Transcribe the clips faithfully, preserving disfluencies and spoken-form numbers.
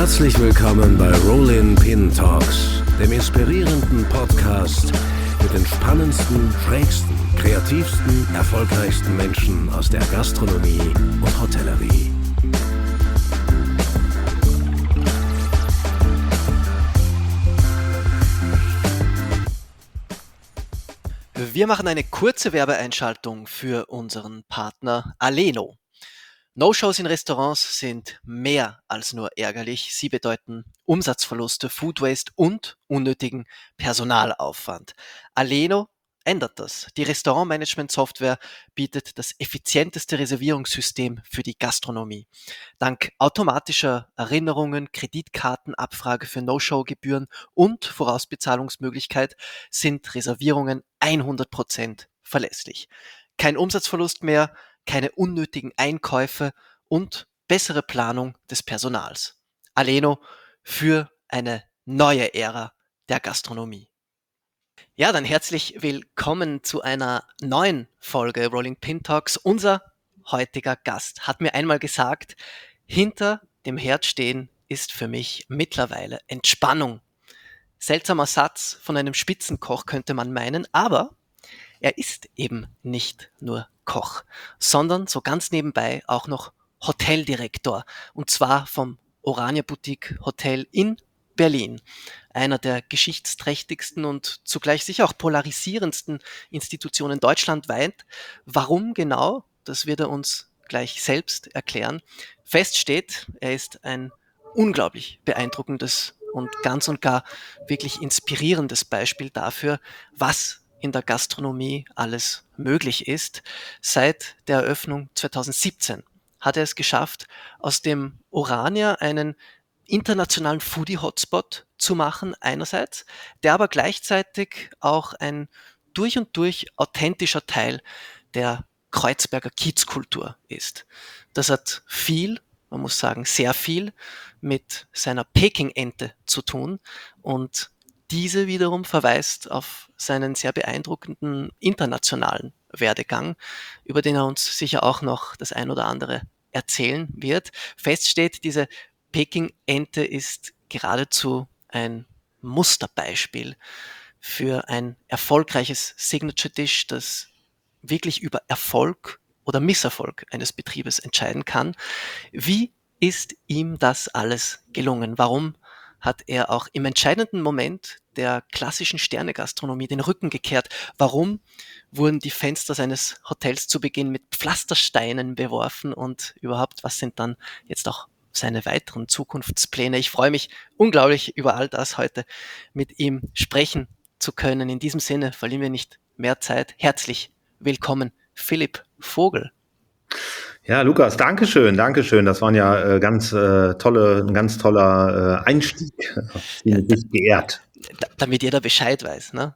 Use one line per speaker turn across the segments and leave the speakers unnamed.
Herzlich willkommen bei Rollin Pin Talks, dem inspirierenden Podcast mit den spannendsten, schrägsten, kreativsten, erfolgreichsten Menschen aus der Gastronomie und Hotellerie.
Wir machen eine kurze Werbeeinschaltung für unseren Partner Aleno. No-Shows in Restaurants sind mehr als nur ärgerlich. Sie bedeuten Umsatzverluste, Food Waste und unnötigen Personalaufwand. Aleno ändert das. Die Restaurantmanagement-Software bietet das effizienteste Reservierungssystem für die Gastronomie. Dank automatischer Erinnerungen, Kreditkartenabfrage für No-Show-Gebühren und Vorausbezahlungsmöglichkeit sind Reservierungen hundert Prozent verlässlich. Kein Umsatzverlust mehr, keine unnötigen Einkäufe und bessere Planung des Personals. Aleno für eine neue Ära der Gastronomie. Ja, dann herzlich willkommen zu einer neuen Folge Rolling Pin Talks. Unser heutiger Gast hat mir einmal gesagt, hinter dem Herd stehen ist für mich mittlerweile Entspannung. Seltsamer Satz von einem Spitzenkoch könnte man meinen, aber er ist eben nicht nur Koch, sondern so ganz nebenbei auch noch Hoteldirektor, und zwar vom Orania Boutique Hotel in Berlin, einer der geschichtsträchtigsten und zugleich sicher auch polarisierendsten Institutionen deutschlandweit. Warum genau, das wird er uns gleich selbst erklären. Fest steht, er ist ein unglaublich beeindruckendes und ganz und gar wirklich inspirierendes Beispiel dafür, was in der Gastronomie alles möglich ist. Seit der Eröffnung zweitausendsiebzehn hat er es geschafft, aus dem Orania einen internationalen Foodie-Hotspot zu machen einerseits, der aber gleichzeitig auch ein durch und durch authentischer Teil der Kreuzberger Kiezkultur ist. Das hat viel, man muss sagen sehr viel, mit seiner Peking-Ente zu tun, und diese wiederum verweist auf seinen sehr beeindruckenden internationalen Werdegang, über den er uns sicher auch noch das ein oder andere erzählen wird. Fest steht, diese Peking-Ente ist geradezu ein Musterbeispiel für ein erfolgreiches Signature-Dish, das wirklich über Erfolg oder Misserfolg eines Betriebes entscheiden kann. Wie ist ihm das alles gelungen? Warum hat er auch im entscheidenden Moment der klassischen Sternegastronomie den Rücken gekehrt? Warum wurden die Fenster seines Hotels zu Beginn mit Pflastersteinen beworfen, und überhaupt, was sind dann jetzt auch seine weiteren Zukunftspläne? Ich freue mich unglaublich, über all das heute mit ihm sprechen zu können. In diesem Sinne verlieren wir nicht mehr Zeit. Herzlich willkommen, Philipp Vogel.
Ja, Lukas, Dankeschön, Dankeschön. Das waren ja äh, ganz äh, tolle, ein ganz toller äh, Einstieg. Ich bin ja, da, geehrt.
Da, damit jeder Bescheid weiß, ne?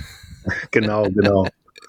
Genau, genau.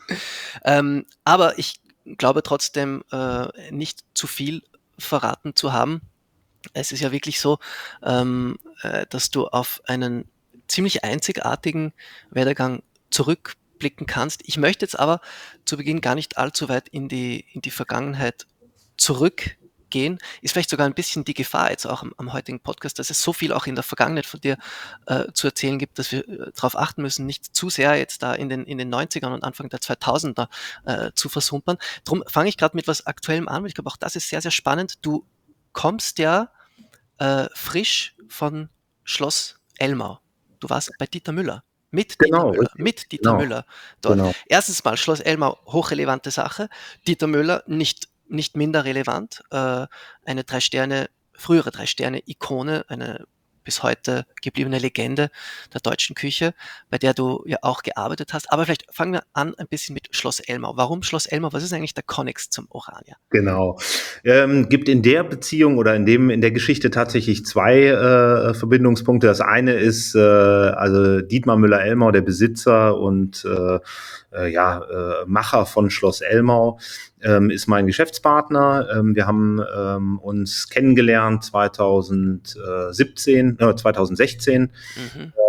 ähm, aber ich glaube trotzdem äh, nicht zu viel verraten zu haben. Es ist ja wirklich so, ähm, äh, dass du auf einen ziemlich einzigartigen Werdegang zurückblicken kannst. Ich möchte jetzt aber zu Beginn gar nicht allzu weit in die, in die Vergangenheit zurückgehen. Ist vielleicht sogar ein bisschen die Gefahr jetzt auch am, am heutigen Podcast, dass es so viel auch in der Vergangenheit von dir äh, zu erzählen gibt, dass wir äh, darauf achten müssen, nicht zu sehr jetzt da in den, in den neunzigern und Anfang der zweitausender äh, zu versumpern. Drum fange ich gerade mit was Aktuellem an, weil ich glaube, auch das ist sehr, sehr spannend. Du kommst ja äh, frisch von Schloss Elmau. Du warst bei Dieter Müller. Mit
genau,
Dieter Müller, mit Dieter
genau,
Müller dort.
Genau.
Erstens mal, Schloss Elmau, hochrelevante Sache. Dieter Müller, nicht, nicht minder relevant. Äh, eine drei Sterne, frühere drei Sterne Ikone, eine bis heute gebliebene Legende der deutschen Küche, bei der du ja auch gearbeitet hast. Aber vielleicht fangen wir an ein bisschen mit Schloss Elmau. Warum Schloss Elmau? Was ist eigentlich der Konnex zum Orania?
Genau. Ähm, gibt in der Beziehung oder in dem in der Geschichte tatsächlich zwei äh, Verbindungspunkte. Das eine ist äh, also Dietmar Müller-Elmau, der Besitzer und äh, äh, ja äh, Macher von Schloss Elmau, ähm, ist mein Geschäftspartner. Ähm, wir haben ähm, uns kennengelernt zweitausendsiebzehn, äh, zweitausendsechzehn. Mhm.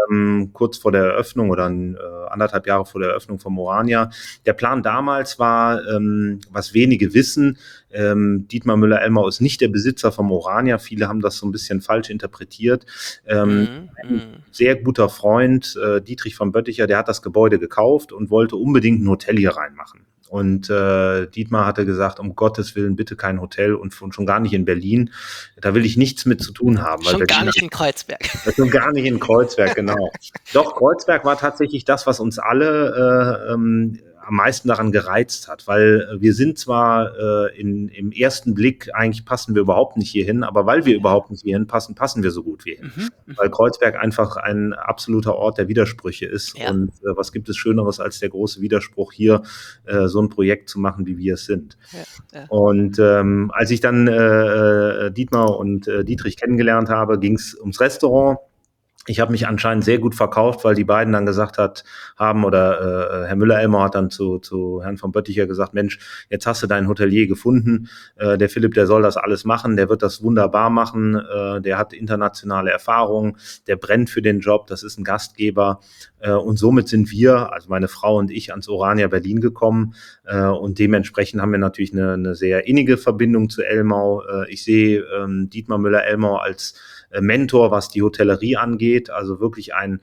ähm, kurz vor der Eröffnung oder äh, anderthalb Jahre vor der Eröffnung von Orania. Der Plan damals war, ähm, was wenige wissen, ähm, Dietmar Müller-Elmau ist nicht der Besitzer von Orania. Viele haben das so ein bisschen falsch interpretiert. Ähm,
Mhm.
ein sehr guter Freund, äh, Dietrich von Bötticher, der hat das Gebäude gekauft und wollte unbedingt ein Hotel hier reinmachen. Und äh, Dietmar hatte gesagt, um Gottes Willen bitte kein Hotel und, und schon gar nicht in Berlin. Da will ich nichts mit zu tun haben. Weil
Schon gar
Berlin
nicht in Kreuzberg.
Schon gar nicht in Kreuzberg, genau. Doch, Kreuzberg war tatsächlich das, was uns alle äh, ähm, am meisten daran gereizt hat, weil wir sind zwar äh, in, im ersten Blick, eigentlich passen wir überhaupt nicht hierhin, aber weil wir
Ja.
überhaupt nicht hierhin passen, passen wir so gut wie hin.
Mhm. Mhm.
Weil Kreuzberg einfach ein absoluter Ort der Widersprüche ist.
Ja.
Und äh, was gibt es Schöneres als der große Widerspruch hier, äh, so ein Projekt zu machen, wie wir es sind.
Ja. Ja.
Und ähm, als ich dann äh, Dietmar und äh, Dietrich kennengelernt habe, ging es ums Restaurant. Ich habe mich anscheinend sehr gut verkauft, weil die beiden dann gesagt hat, haben, oder äh, Herr Müller-Elmau hat dann zu, zu Herrn von Bötticher gesagt, Mensch, jetzt hast du deinen Hotelier gefunden, äh, der Philipp, der soll das alles machen, der wird das wunderbar machen, äh, der hat internationale Erfahrung, der brennt für den Job, das ist ein Gastgeber, äh, und somit sind wir, also meine Frau und ich, ans Orania Berlin gekommen, äh, und dementsprechend haben wir natürlich eine, eine sehr innige Verbindung zu Elmau. Äh, ich sehe ähm, Dietmar Müller-Elmau als Mentor, was die Hotellerie angeht, also wirklich ein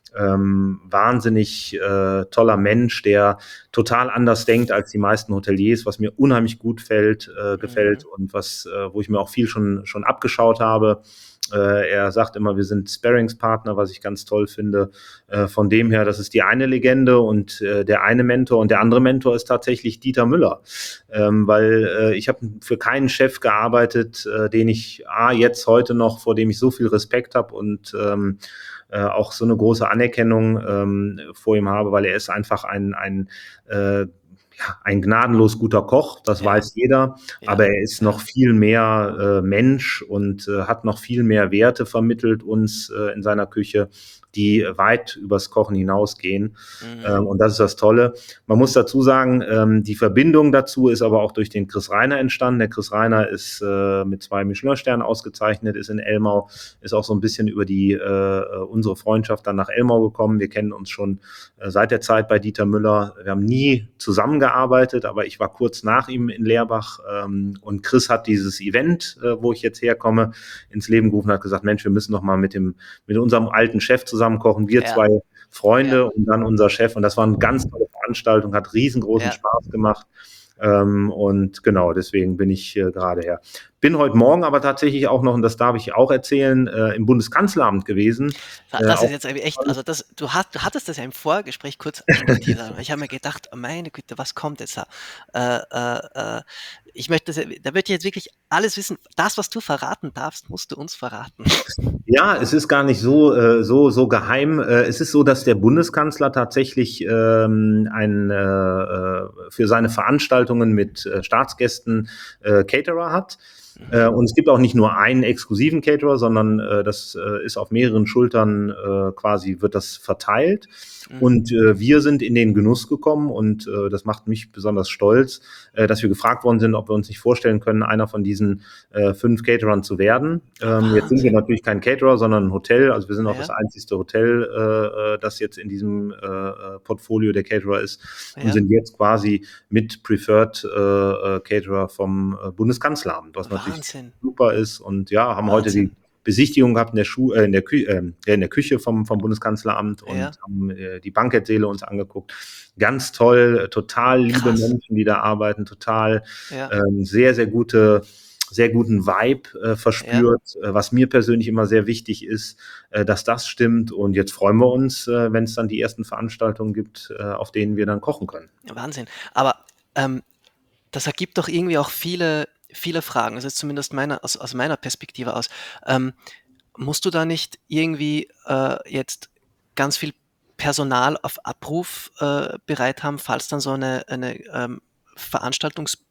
ähm, wahnsinnig äh, toller Mensch, der total anders denkt als die meisten Hoteliers, was mir unheimlich gut fällt, äh, gefällt mhm. und was, äh, wo ich mir auch viel schon schon abgeschaut habe. Äh, er sagt immer, wir sind Sparringspartner, was ich ganz toll finde. Äh, von dem her, das ist die eine Legende und äh, der eine Mentor und der andere Mentor ist tatsächlich Dieter Müller, ähm, weil äh, ich habe für keinen Chef gearbeitet, äh, den ich A, jetzt heute noch, vor dem ich so viel Respekt habe und ähm, äh, auch so eine große Anerkennung ähm, vor ihm habe, weil er ist einfach ein, ein äh, ja, ein gnadenlos guter Koch, das ja. weiß jeder, ja. aber er ist noch viel mehr äh, Mensch und äh, hat noch viel mehr Werte vermittelt uns äh, in seiner Küche, die weit übers Kochen hinausgehen. Mhm. Ähm, und das ist das Tolle. Man muss dazu sagen, ähm, die Verbindung dazu ist aber auch durch den Chris Reiner entstanden. Der Chris Reiner ist äh, mit zwei Michelin-Sternen ausgezeichnet, ist in Elmau, ist auch so ein bisschen über die äh, unsere Freundschaft dann nach Elmau gekommen. Wir kennen uns schon äh, seit der Zeit bei Dieter Müller. Wir haben nie zusammengearbeitet, aber ich war kurz nach ihm in Leerbach ähm, und Chris hat dieses Event, äh, wo ich jetzt herkomme, ins Leben gerufen, hat gesagt, Mensch, wir müssen noch mal mit dem mit unserem alten Chef zusammen kochen, wir ja. zwei Freunde ja. und dann unser Chef. Und das war eine ganz tolle Veranstaltung, hat riesengroßen ja. Spaß gemacht. Ähm, und genau, deswegen bin ich äh, gerade her. Bin heute Morgen aber tatsächlich auch noch, und das darf ich auch erzählen, äh, im Bundeskanzleramt gewesen.
Das äh, ist jetzt echt, also das, du, hast, du hattest das ja im Vorgespräch kurz annotiert. Ich habe mir gedacht, meine Güte, was kommt jetzt da? Äh, äh, ich möchte, das, da wird jetzt wirklich alles wissen. Das, was du verraten darfst, musst du uns verraten.
Ja, es ist gar nicht so äh, so so geheim. Äh, es ist so, dass der Bundeskanzler tatsächlich ähm, ein äh, für seine Veranstaltungen mit äh, Staatsgästen äh, Caterer hat. Äh, und es gibt auch nicht nur einen exklusiven Caterer, sondern äh, das äh, ist auf mehreren Schultern äh, quasi, wird das verteilt. Mhm. Und äh, wir sind in den Genuss gekommen und äh, das macht mich besonders stolz, äh, dass wir gefragt worden sind, ob wir uns nicht vorstellen können, einer von diesen äh, fünf Caterern zu werden. Ähm, jetzt sind wir natürlich kein Caterer, sondern ein Hotel. Also wir sind auch ja. das einzigste Hotel, äh, das jetzt in diesem äh, Portfolio der Caterer ist ja. und sind jetzt quasi mit Preferred äh, Caterer vom äh, Bundeskanzleramt, was natürlich
Wahnsinn.
super ist und ja, haben
Wahnsinn.
heute die Besichtigung gehabt in der, Schu äh, in der, Kü äh, in der Küche vom, vom Bundeskanzleramt und
ja.
haben äh, die Bankettsäle uns angeguckt. Ganz toll, total liebe
Krass.
Menschen, die da arbeiten, total
ja.
ähm, sehr, sehr gute, sehr guten Vibe äh, verspürt, ja. äh, was mir persönlich immer sehr wichtig ist, äh, dass das stimmt. Und jetzt freuen wir uns, äh, wenn es dann die ersten Veranstaltungen gibt, äh, auf denen wir dann kochen können.
Wahnsinn. Aber ähm, das ergibt doch irgendwie auch viele viele Fragen, das ist zumindest meine, aus, aus meiner Perspektive aus. Ähm, musst du da nicht irgendwie äh, jetzt ganz viel Personal auf Abruf äh, bereit haben, falls dann so eine, eine ähm, Veranstaltungs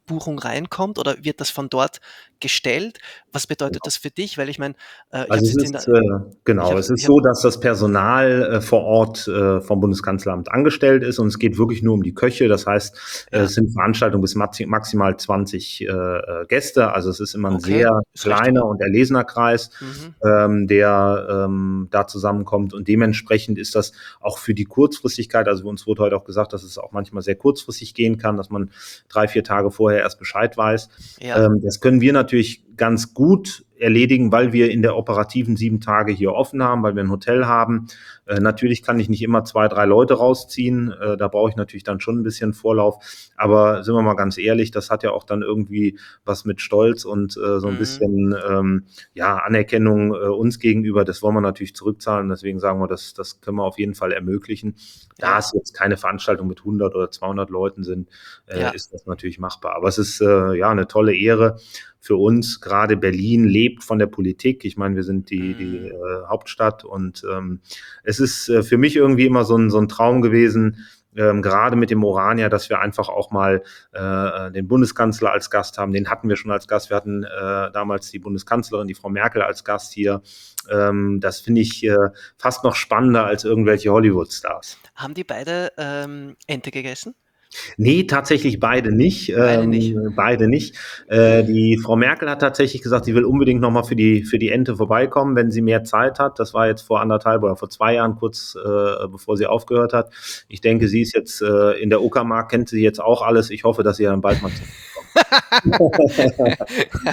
Buchung reinkommt oder wird das von dort gestellt? Was bedeutet
Genau.
das für dich? Weil ich meine, äh, ich habe
Also
es
es
jetzt in
ist,
der,
äh,
ich
genau,
habe
es ist
ich habe
so, dass das Personal äh, vor Ort äh, vom Bundeskanzleramt angestellt ist und es geht wirklich nur um die Köche. Das heißt, äh,
ja,
es sind Veranstaltungen bis maxi- maximal zwanzig äh, äh, Gäste. Also es ist immer ein
okay,
sehr
ist recht,
kleiner und erlesener Kreis,
mhm,
ähm, der ähm, da zusammenkommt. Und dementsprechend ist das auch für die Kurzfristigkeit, also uns wurde heute auch gesagt, dass es auch manchmal sehr kurzfristig gehen kann, dass man drei, vier Tage vorher erst Bescheid weiß.
ja,
Ähm, das können wir natürlich ganz gut erledigen, weil wir in der operativen sieben Tage hier offen haben, weil wir ein Hotel haben. Äh, natürlich kann ich nicht immer zwei, drei Leute rausziehen. Äh, da brauche ich natürlich dann schon ein bisschen Vorlauf. Aber sind wir mal ganz ehrlich, das hat ja auch dann irgendwie was mit Stolz und äh, so ein
mhm,
bisschen ähm, ja, Anerkennung äh, uns gegenüber. Das wollen wir natürlich zurückzahlen. Deswegen sagen wir, das, das können wir auf jeden Fall ermöglichen. Da
ja,
es jetzt keine Veranstaltung mit hundert oder zweihundert Leuten sind, äh,
ja,
ist das natürlich machbar. Aber es ist äh, ja eine tolle Ehre für uns. Gerade Berlin lebt von der Politik. Ich meine, wir sind die, die
mhm,
äh, Hauptstadt und ähm, es ist äh, für mich irgendwie immer so ein, so ein Traum gewesen, ähm, gerade mit dem Orania, dass wir einfach auch mal äh, den Bundeskanzler als Gast haben. Den hatten wir schon als Gast. Wir hatten äh, damals die Bundeskanzlerin, die Frau Merkel, als Gast hier. Ähm, das finde ich äh, fast noch spannender als irgendwelche Hollywood-Stars.
haben die beide ähm, Ente gegessen?
Nee, tatsächlich beide nicht.
Beide nicht.
Ähm, beide nicht. Äh, die Frau Merkel hat tatsächlich gesagt, sie will unbedingt nochmal für die, für die Ente vorbeikommen, wenn sie mehr Zeit hat. Das war jetzt vor anderthalb oder vor zwei Jahren, kurz äh, bevor sie aufgehört hat. Ich denke, sie ist jetzt äh, in der Uckermark, kennt sie jetzt auch alles. Ich hoffe, dass sie dann bald mal zurückkommt.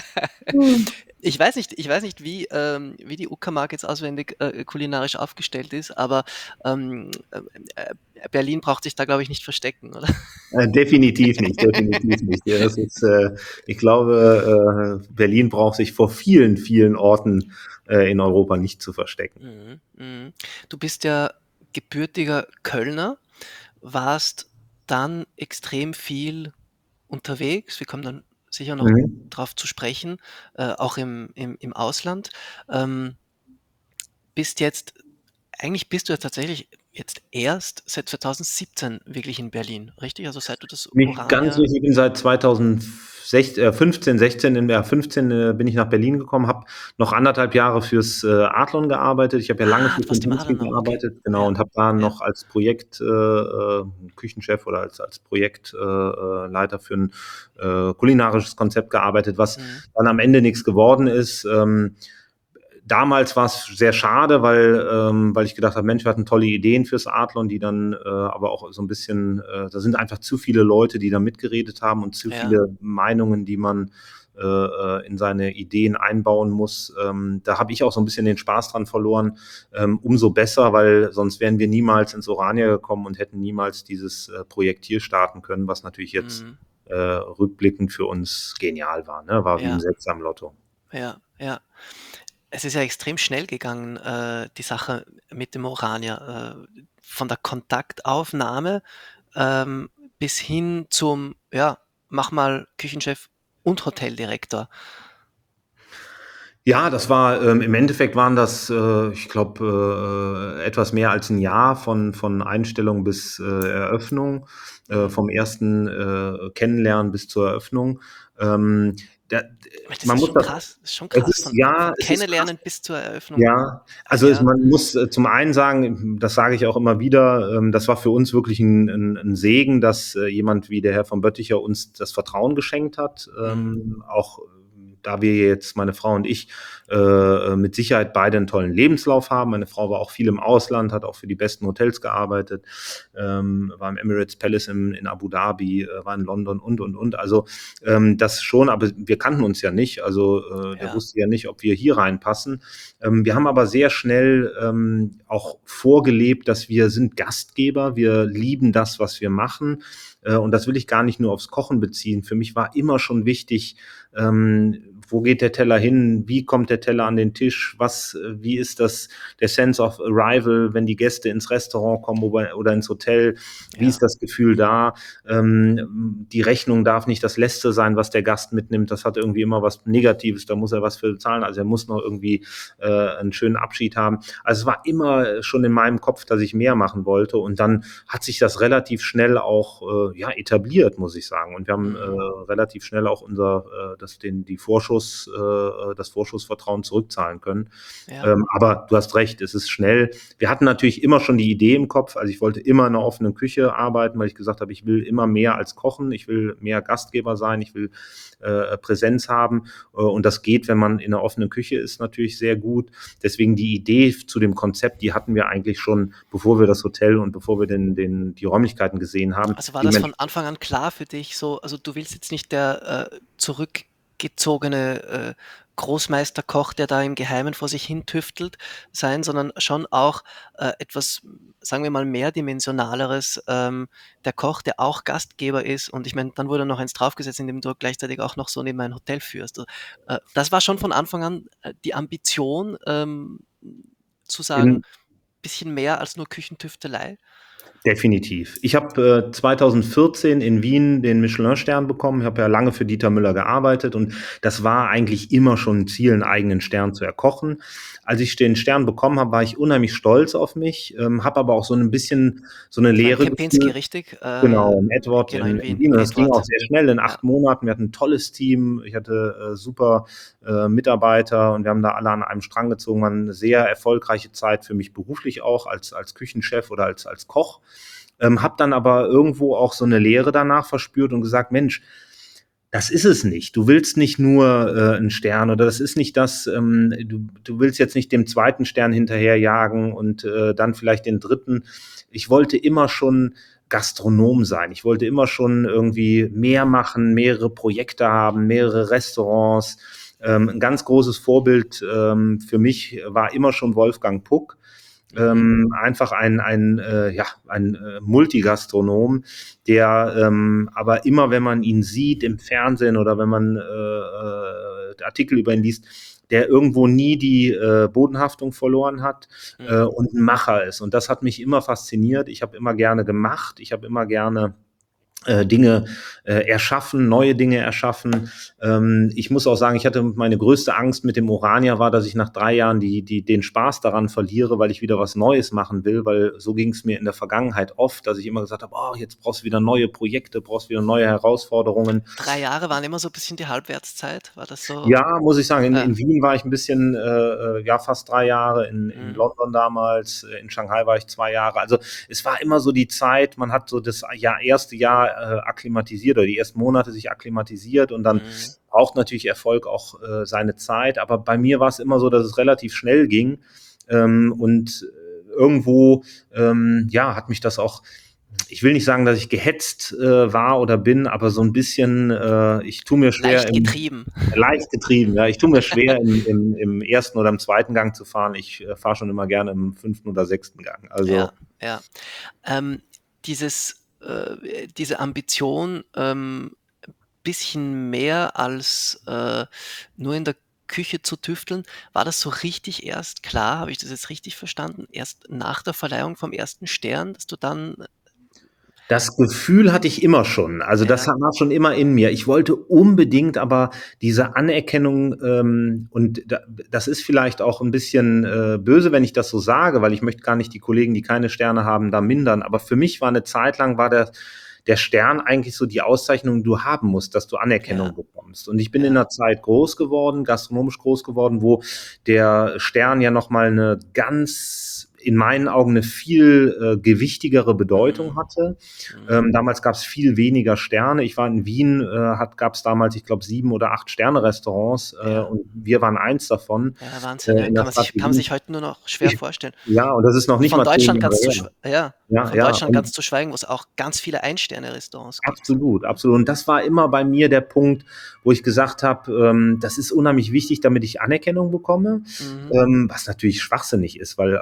Ich weiß nicht, ich weiß nicht, wie, ähm, wie die Uckermark jetzt auswendig äh, kulinarisch aufgestellt ist, aber ähm, äh, Berlin braucht sich da, glaube ich, nicht verstecken, oder?
Äh, definitiv nicht, definitiv nicht. Ja, das ist, äh, ich glaube, äh, Berlin braucht sich vor vielen, vielen Orten äh, in Europa nicht zu verstecken.
Mhm, mhm. Du bist ja gebürtiger Kölner, warst dann extrem viel unterwegs. Wir kommen dann sicher noch
Mhm.
drauf zu sprechen, äh, auch im, im, im Ausland. Ähm, bist jetzt, eigentlich bist du ja tatsächlich jetzt erst seit zweitausendsiebzehn wirklich in Berlin, richtig? Also seit du das
Nicht ganz
Orania,
richtig. Ich bin seit zweitausendsechzehn, äh, fünfzehn, sechzehn, in der fünfzehn äh, bin ich nach Berlin gekommen, habe noch anderthalb Jahre fürs äh, Adlon gearbeitet. Ich habe ja lange
ah,
für
du warst im
Kempinski
Adler noch, okay.
gearbeitet, genau,
Ja,
und habe da
ja,
noch als Projekt äh, äh, Küchenchef oder als, als Projektleiter äh, Leiter für ein äh, kulinarisches Konzept gearbeitet, was
mhm,
dann am Ende nichts geworden ist. Ähm, Damals war es sehr schade, weil, ähm, weil ich gedacht habe, Mensch, wir hatten tolle Ideen fürs Adlon, die dann äh, aber auch so ein bisschen, äh, da sind einfach zu viele Leute, die da mitgeredet haben und zu
ja,
viele Meinungen, die man äh, äh, in seine Ideen einbauen muss. Ähm, da habe ich auch so ein bisschen den Spaß dran verloren. Ähm, umso besser, weil sonst wären wir niemals ins Orania gekommen und hätten niemals dieses äh, Projekt hier starten können, was natürlich jetzt
mhm,
äh, rückblickend für uns genial war. Ne? War wie ein
ja,
Sechs am Lotto.
ja, ja. Es ist ja extrem schnell gegangen, äh, die Sache mit dem Orania, äh, von der Kontaktaufnahme ähm, bis hin zum, ja, mach mal Küchenchef und Hoteldirektor.
Ja, das war ähm, im Endeffekt waren das, äh, ich glaube, äh, etwas mehr als ein Jahr von von Einstellung bis äh, Eröffnung, äh,
Mhm.
vom ersten äh, Kennenlernen bis zur Eröffnung. Ähm, da
Das
man
ist
muss
schon
das
krass, das ist schon
es
krass,
ist
von,
ja,
von
es ist krass.
Kennenlernen bis zur Eröffnung
Ja,
ein
also es,
Jahr.
man muss äh, zum einen sagen, das sage ich auch immer wieder, ähm, das war für uns wirklich ein, ein, ein Segen, dass äh, jemand wie der Herr von Bötticher uns das Vertrauen geschenkt hat.
Mhm.
Ähm, auch ähm, da wir jetzt, meine Frau und ich, äh, mit Sicherheit beide einen tollen Lebenslauf haben. Meine Frau war auch viel im Ausland, hat auch für die besten Hotels gearbeitet, ähm, war im Emirates Palace in, in Abu Dhabi, äh, war in London und, und, und. Also ähm, das schon, aber wir kannten uns ja nicht. Also äh, der
Ja.
wusste ja nicht, ob wir hier reinpassen. Ähm, wir haben aber sehr schnell ähm, auch vorgelebt, dass wir sind Gastgeber, wir lieben das, was wir machen. Äh, und das will ich gar nicht nur aufs Kochen beziehen. Für mich war immer schon wichtig, ähm, wo geht der Teller hin, wie kommt der Teller an den Tisch, was, wie ist das, der Sense of Arrival, wenn die Gäste ins Restaurant kommen oder, oder ins Hotel, wie
Ja.
ist das Gefühl da, ähm, die Rechnung darf nicht das Letzte sein, was der Gast mitnimmt, das hat irgendwie immer was Negatives, da muss er was für zahlen, also er muss noch irgendwie äh, einen schönen Abschied haben. Also es war immer schon in meinem Kopf, dass ich mehr machen wollte und dann hat sich das relativ schnell auch äh, ja, etabliert, muss ich sagen. Und wir haben
Mhm.
äh, relativ schnell auch unser, äh, das, den, die Vorschuss, äh, das Vorschussvertrauen zurückzahlen können.
Ja.
Ähm, aber du hast recht, es ist schnell. Wir hatten natürlich immer schon die Idee im Kopf, also ich wollte immer in einer offenen Küche arbeiten, weil ich gesagt habe, ich will immer mehr als kochen, ich will mehr Gastgeber sein, ich will äh, Präsenz haben äh, und das geht, wenn man in einer offenen Küche ist, natürlich sehr gut. Deswegen die Idee zu dem Konzept, die hatten wir eigentlich schon, bevor wir das Hotel und bevor wir den, den, die Räumlichkeiten gesehen haben.
Also war das von Anfang an klar für dich so, also du willst jetzt nicht der äh, zurückgezogene äh, Großmeisterkoch, der da im Geheimen vor sich hin tüftelt sein, sondern schon auch äh, etwas, sagen wir mal, mehrdimensionaleres, ähm, der Koch, der auch Gastgeber ist und ich meine, dann wurde noch eins draufgesetzt, indem du gleichzeitig auch noch so neben ein Hotel führst. Also, äh, das war schon von Anfang an äh, die Ambition, ähm, zu sagen,
In,
bisschen mehr als nur Küchentüftelei.
Definitiv. Ich habe äh, zweitausendvierzehn in Wien den Michelin-Stern bekommen. Ich habe ja lange für Dieter Müller gearbeitet und das war eigentlich immer schon ein Ziel, einen eigenen Stern zu erkochen. Als ich den Stern bekommen habe, war ich unheimlich stolz auf mich, ähm, habe aber auch so ein bisschen so eine Lehre
Kempinski,
gefühlt.
richtig? Äh,
Genau, in Edward
genau,
in,
in
in
Wien.
Wien. Und das ging
Edward.
auch sehr schnell in acht
Ja.
Monaten. Wir hatten ein tolles Team. Ich hatte äh, super äh, Mitarbeiter und wir haben da alle an einem Strang gezogen. War eine sehr erfolgreiche Zeit für mich beruflich auch als, als Küchenchef oder als, als Koch. Ähm, habe dann aber irgendwo auch so eine Lehre danach verspürt und gesagt, Mensch, das ist es nicht. Du willst nicht nur äh, einen Stern oder das ist nicht das, ähm, du, du willst jetzt nicht dem zweiten Stern hinterherjagen und äh, dann vielleicht den dritten. Ich wollte immer schon Gastronom sein. Ich wollte immer schon irgendwie mehr machen, mehrere Projekte haben, mehrere Restaurants. Ähm, ein ganz großes Vorbild ähm, für mich war immer schon Wolfgang Puck. Ähm, einfach ein, ein, äh, ja, ein äh, Multigastronom, der ähm, aber immer, wenn man ihn sieht im Fernsehen oder wenn man äh, äh, Artikel über ihn liest, der irgendwo nie die äh, Bodenhaftung verloren hat äh, und ein Macher ist. Und das hat mich immer fasziniert. Ich habe immer gerne gemacht, ich habe immer gerne Äh, Dinge äh, erschaffen, neue Dinge erschaffen. Ähm, ich muss auch sagen, ich hatte meine größte Angst mit dem Orania war, dass ich nach drei Jahren die, die, den Spaß daran verliere, weil ich wieder was Neues machen will, weil so ging es mir in der Vergangenheit oft, dass ich immer gesagt habe, oh, jetzt brauchst du wieder neue Projekte, brauchst wieder neue Herausforderungen.
Drei Jahre waren immer so ein bisschen die Halbwertszeit, war das so?
Ja, muss ich sagen, in,
Ja.
in Wien war ich ein bisschen, äh, ja, fast drei Jahre, in, in
Mhm.
London damals, in Shanghai war ich zwei Jahre. Also es war immer so die Zeit, man hat so das Jahr, erste Jahr äh, akklimatisiert oder die ersten Monate sich akklimatisiert und dann
Mhm.
braucht natürlich Erfolg auch äh, seine Zeit. Aber bei mir war es immer so, dass es relativ schnell ging ähm, und irgendwo, ähm, ja, hat mich das auch, ich will nicht sagen, dass ich gehetzt äh, war oder bin, aber so ein bisschen, äh, ich tue mir schwer,
Leicht
im,
getrieben.
leicht getrieben, ja, ich tue mir schwer, im, im, im ersten oder im zweiten Gang zu fahren. Ich äh, fahre schon immer gerne im fünften oder sechsten Gang. Also
Ja, ja. Ähm, dieses, äh, diese Ambition, ähm, bisschen mehr als äh, nur in der Küche zu tüfteln, war das so richtig erst klar? Habe ich das jetzt richtig verstanden? Erst nach der Verleihung vom ersten Stern, dass du dann,
das Gefühl hatte ich immer schon. Also das
ja,
war schon immer in mir. Ich wollte unbedingt aber diese Anerkennung, ähm, und da, das ist vielleicht auch ein bisschen äh, böse, wenn ich das so sage, weil ich möchte gar nicht die Kollegen, die keine Sterne haben, da mindern. Aber für mich war eine Zeit lang, war der, der Stern eigentlich so die Auszeichnung, die du haben musst, dass du Anerkennung
Ja.
bekommst. Und ich bin
Ja.
in einer Zeit groß geworden, gastronomisch groß geworden, wo der Stern ja nochmal eine ganz, in meinen Augen eine viel äh, gewichtigere Bedeutung
Mhm.
hatte.
Mhm.
Ähm, damals gab es viel weniger Sterne. Ich war in Wien, äh, gab es damals, ich glaube, sieben oder acht Sterne-Restaurants äh,
Ja.
und wir waren eins davon.
Ja, Wahnsinn, ja.
Äh, in
Kann
der
man sich, kann man
Strategie.
sich heute nur noch schwer vorstellen.
Ja, und das ist noch nicht
Von
mal zehn
Deutschland
Jahre
ganz zu,
her.
schwe- ja,
Ja,
von
ja.
Deutschland
Und
ganz zu schweigen, wo es auch ganz viele Ein-Sterne-Restaurants gibt.
absolut, absolut. Und das war immer bei mir der Punkt, wo ich gesagt habe, ähm, das ist unheimlich wichtig, damit ich Anerkennung bekomme.
Mhm.
Ähm, was natürlich schwachsinnig ist, weil also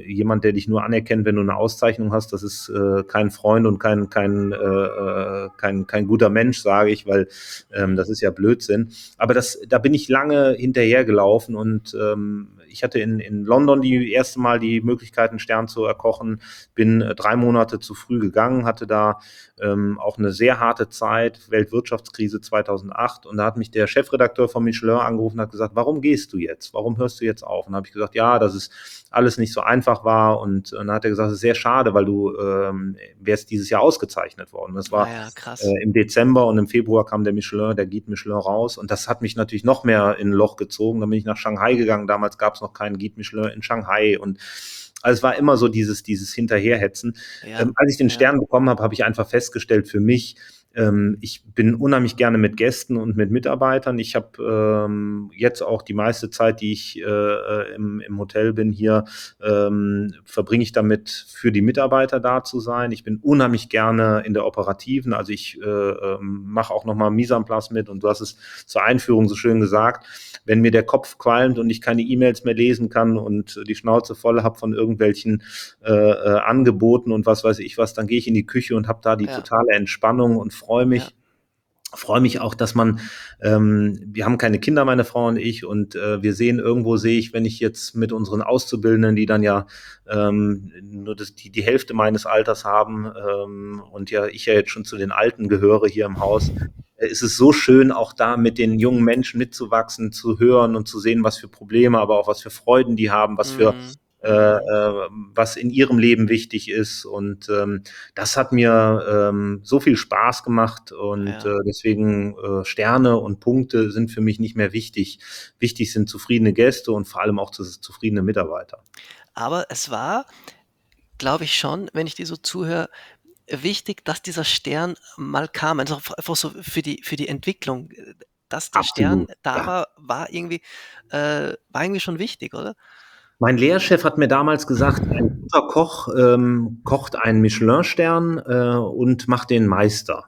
jemand, der dich nur anerkennt, wenn du eine Auszeichnung hast, das ist äh, kein Freund und kein, kein, äh, kein, kein guter Mensch, sage ich, weil ähm, das ist ja Blödsinn. Aber das, da bin ich lange hinterhergelaufen und ähm, ich hatte in, in London die erste Mal die Möglichkeit, einen Stern zu erkochen, bin äh, drei Monate zu früh gegangen, hatte da ähm, auch eine sehr harte Zeit, Weltwirtschaftskrise zweitausendacht, und da hat mich der Chefredakteur von Michelin angerufen und hat gesagt, warum gehst du jetzt? Warum hörst du jetzt auf? Und dann habe ich gesagt, ja, dass es alles nicht so einfach war, und, und dann hat er gesagt, es ist sehr schade, weil du ähm, wärst dieses Jahr ausgezeichnet worden. Das war
Ah ja, krass.
äh, im Dezember, und im Februar kam der Michelin, der Guide Michelin raus, und das hat mich natürlich noch mehr in ein Loch gezogen. Dann bin ich nach Shanghai gegangen, damals gab es noch keinen Guide Michelin in Shanghai, und also es war immer so dieses, dieses Hinterherhetzen.
Ja,
Ähm, als ich den
ja.
Stern bekommen habe, habe ich einfach festgestellt für mich, ähm, ich bin unheimlich gerne mit Gästen und mit Mitarbeitern. Ich habe ähm, jetzt auch die meiste Zeit, die ich äh, im, im Hotel bin hier, ähm, verbringe ich damit, für die Mitarbeiter da zu sein. Ich bin unheimlich gerne in der Operativen, also ich äh, ähm, mache auch nochmal Mise en place mit, und du hast es zur Einführung so schön gesagt, wenn mir der Kopf qualmt und ich keine E-Mails mehr lesen kann und die Schnauze voll habe von irgendwelchen äh, äh, Angeboten und was weiß ich was, dann gehe ich in die Küche und habe da die
Ja.
totale Entspannung und freue mich.
Ja.
Freue mich auch, dass man, ähm, wir haben keine Kinder, meine Frau und ich, und äh, wir sehen, irgendwo sehe ich, wenn ich jetzt mit unseren Auszubildenden, die dann ja ähm, nur das, die, die Hälfte meines Alters haben, ähm, und ja, ich ja jetzt schon zu den Alten gehöre hier im Haus, äh, ist es so schön, auch da mit den jungen Menschen mitzuwachsen, zu hören und zu sehen, was für Probleme, aber auch was für Freuden die haben, was für
Mhm.
Äh, äh, was in ihrem Leben wichtig ist, und ähm, das hat mir ähm, so viel Spaß gemacht, und
Ja.
äh, deswegen äh, Sterne und Punkte sind für mich nicht mehr wichtig. Wichtig sind zufriedene Gäste und vor allem auch zu, zufriedene Mitarbeiter.
Aber es war, glaube ich schon, wenn ich dir so zuhöre, wichtig, dass dieser Stern mal kam. Also einfach so für die, für die Entwicklung, dass der Stern
Absolut,
da
ja.
war, war irgendwie, äh, war irgendwie schon wichtig, oder?
Mein Lehrchef hat mir damals gesagt, ein guter Koch ähm, kocht einen Michelin-Stern äh, und macht den Meister.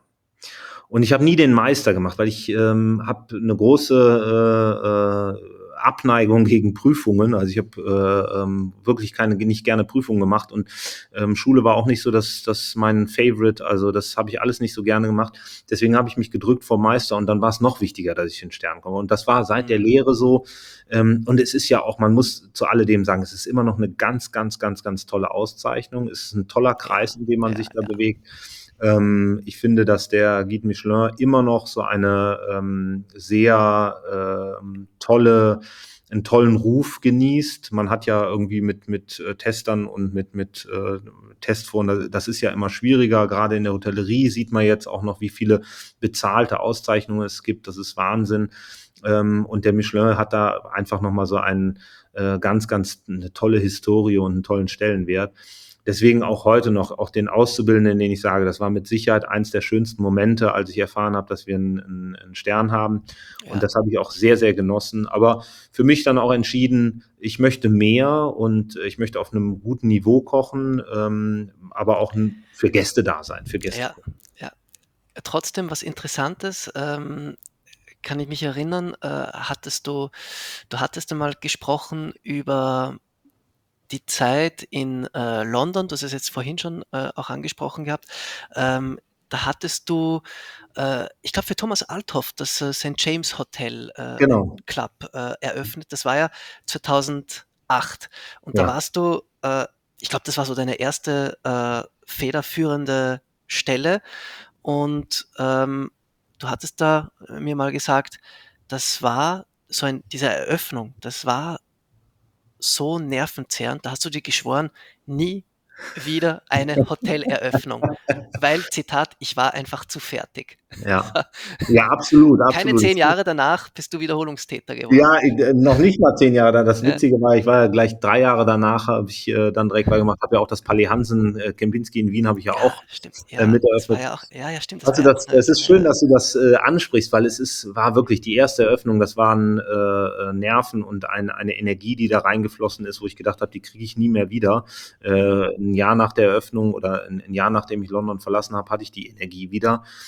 Und ich habe nie den Meister gemacht, weil ich ähm, habe eine große äh, äh, Abneigung gegen Prüfungen. Also ich habe äh, ähm, wirklich keine, nicht gerne Prüfungen gemacht, und ähm, Schule war auch nicht so das, das mein Favorite. Also das habe ich alles nicht so gerne gemacht. Deswegen habe ich mich gedrückt vor Meister, und dann war es noch wichtiger, dass ich den Stern komme. Und das war seit der
Mhm.
Lehre so. Ähm, und es ist ja auch, man muss zu alledem sagen, es ist immer noch eine ganz, ganz, ganz, ganz tolle Auszeichnung. Es ist ein toller Kreis, in dem man
Ja,
sich da
ja.
bewegt. Ähm, ich finde, dass der Guide Michelin immer noch so eine ähm, sehr ähm, tolle, einen tollen Ruf genießt. Man hat ja irgendwie mit, mit äh, Testern und mit, mit äh, Testforen, das ist ja immer schwieriger. Gerade in der Hotellerie sieht man jetzt auch noch, wie viele bezahlte Auszeichnungen es gibt. Das ist Wahnsinn. Ähm, und der Michelin hat da einfach nochmal so einen äh, ganz, ganz eine tolle Historie und einen tollen Stellenwert. Deswegen auch heute noch, auch den Auszubildenden, den ich sage, das war mit Sicherheit eins der schönsten Momente, als ich erfahren habe, dass wir einen, einen Stern haben. Und
Ja.
das habe ich auch sehr, sehr genossen. Aber für mich dann auch entschieden, ich möchte mehr, und ich möchte auf einem guten Niveau kochen, ähm, aber auch für Gäste da sein, für Gäste.
Ja, ja. Trotzdem was Interessantes, ähm, kann ich mich erinnern, äh, hattest du, du hattest einmal gesprochen über die Zeit in äh, London, du hast es jetzt vorhin schon äh, auch angesprochen gehabt, ähm, da hattest du, äh, ich glaube für Thomas Althoff, das äh, Saint James Hotel äh,
Genau.
Club äh, eröffnet. Das war ja zweitausendacht. Und da
Ja.
warst du, äh, ich glaube, das war so deine erste äh, federführende Stelle. Und ähm, du hattest da mir mal gesagt, das war so ein, diese Eröffnung, das war so nervenzehrend, da hast du dir geschworen, nie wieder eine Hoteleröffnung, weil, Zitat, ich war einfach zu fertig.
Ja. Ja, absolut,
Keine
absolut.
zehn Jahre danach bist du Wiederholungstäter geworden.
Ja, ich, äh, noch nicht mal zehn Jahre. Das
Ja.
Witzige war, ich war ja gleich drei Jahre danach, habe ich äh, dann direkt weitergemacht, habe ja auch das Palais Hansen äh, Kempinski in Wien habe ich ja,
Ja,
auch
stimmt.
äh,
Ja,
mit
das war
eröffnet.
ja auch, ja, ja, stimmt. Das
Also
war ja
das,
auch, ne?
es ist schön,
Ja.
dass du das äh, ansprichst, weil es ist, war wirklich die erste Eröffnung. Das waren äh, Nerven und ein, eine Energie, die da reingeflossen ist, wo ich gedacht habe, die kriege ich nie mehr wieder. Äh, ein Jahr nach der Eröffnung oder ein, ein Jahr nachdem ich London verlassen habe, hatte ich die Energie wieder. Äh,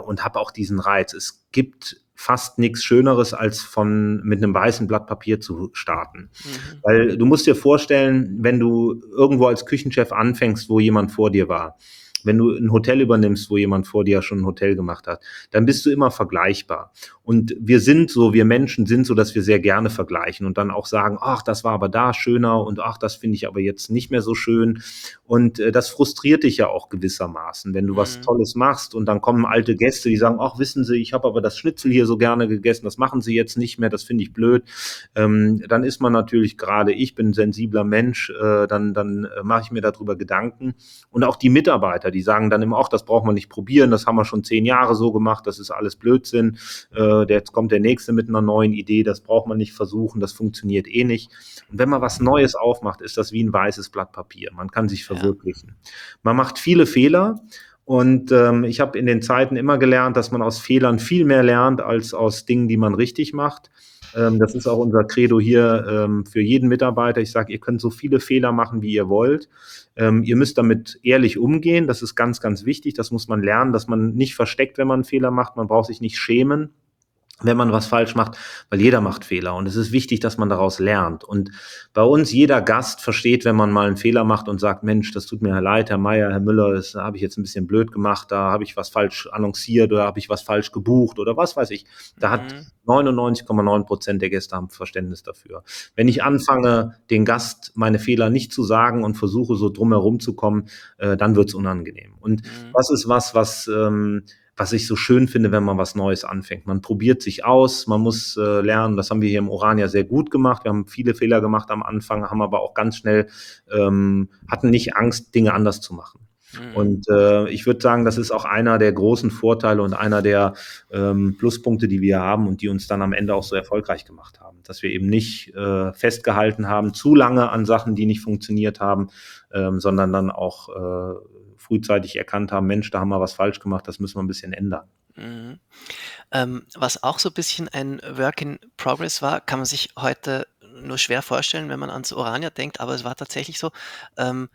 und habe auch diesen Reiz. Es gibt fast nichts Schöneres, als von mit einem weißen Blatt Papier zu starten. Mhm. Weil du musst dir vorstellen, wenn du irgendwo als Küchenchef anfängst, wo jemand vor dir war, wenn du ein Hotel übernimmst, wo jemand vor dir schon ein Hotel gemacht hat, dann bist du immer vergleichbar. Und wir sind so, wir Menschen sind so, dass wir sehr gerne vergleichen und dann auch sagen, ach, das war aber da schöner und ach, das finde ich aber jetzt nicht mehr so schön. Und äh, das frustriert dich ja auch gewissermaßen, wenn du mhm. was Tolles machst und dann kommen alte Gäste, die sagen, ach, wissen Sie, ich habe aber das Schnitzel hier so gerne gegessen, das machen Sie jetzt nicht mehr, das finde ich blöd. Ähm, dann ist man natürlich gerade, ich bin ein sensibler Mensch, äh, dann, dann äh, mache ich mir darüber Gedanken. Und auch die Mitarbeiter, die sagen dann immer, ach, das braucht man nicht probieren, das haben wir schon zehn Jahre so gemacht, das ist alles Blödsinn, äh, jetzt kommt der Nächste mit einer neuen Idee, das braucht man nicht versuchen, das funktioniert eh nicht. Und wenn man was Neues aufmacht, ist das wie ein weißes Blatt Papier, man kann sich verwirklichen. Ja. Man macht viele Fehler und ähm, ich habe in den Zeiten immer gelernt, dass man aus Fehlern viel mehr lernt, als aus Dingen, die man richtig macht. Ähm, das ist auch unser Credo hier ähm, für jeden Mitarbeiter. Ich sage, ihr könnt so viele Fehler machen, wie ihr wollt. Ähm, ihr müsst damit ehrlich umgehen. Das ist ganz, ganz wichtig. Das muss man lernen, dass man nicht versteckt, wenn man einen Fehler macht. Man braucht sich nicht schämen, wenn man was falsch macht, weil jeder macht Fehler und es ist wichtig, dass man daraus lernt. Und bei uns jeder Gast versteht, wenn man mal einen Fehler macht und sagt, Mensch, das tut mir leid, Herr Meier, Herr Müller, das habe ich jetzt ein bisschen blöd gemacht, da habe ich was falsch annonciert oder habe ich was falsch gebucht oder was weiß ich. Da mhm. hat neunundneunzig Komma neun Prozent der Gäste haben Verständnis dafür. Wenn ich anfange, den Gast meine Fehler nicht zu sagen und versuche, so drumherum zu kommen, äh, dann wird's unangenehm. Und mhm. das ist was, was... Ähm, was ich so schön finde, wenn man was Neues anfängt. Man probiert sich aus, man muss äh, lernen, das haben wir hier im Orania sehr gut gemacht. Wir haben viele Fehler gemacht am Anfang, haben aber auch ganz schnell, ähm, hatten nicht Angst, Dinge anders zu machen. Mhm. Und äh, ich würde sagen, das ist auch einer der großen Vorteile und einer der ähm, Pluspunkte, die wir haben und die uns dann am Ende auch so erfolgreich gemacht haben. Dass wir eben nicht äh, festgehalten haben, zu lange an Sachen, die nicht funktioniert haben, ähm, sondern dann auch äh, frühzeitig erkannt haben, Mensch, da haben wir was falsch gemacht, das müssen wir ein bisschen ändern.
Mhm. Ähm, was auch so ein bisschen ein Work in Progress war, kann man sich heute nur schwer vorstellen, wenn man ans Orania denkt, aber es war tatsächlich so, ähm,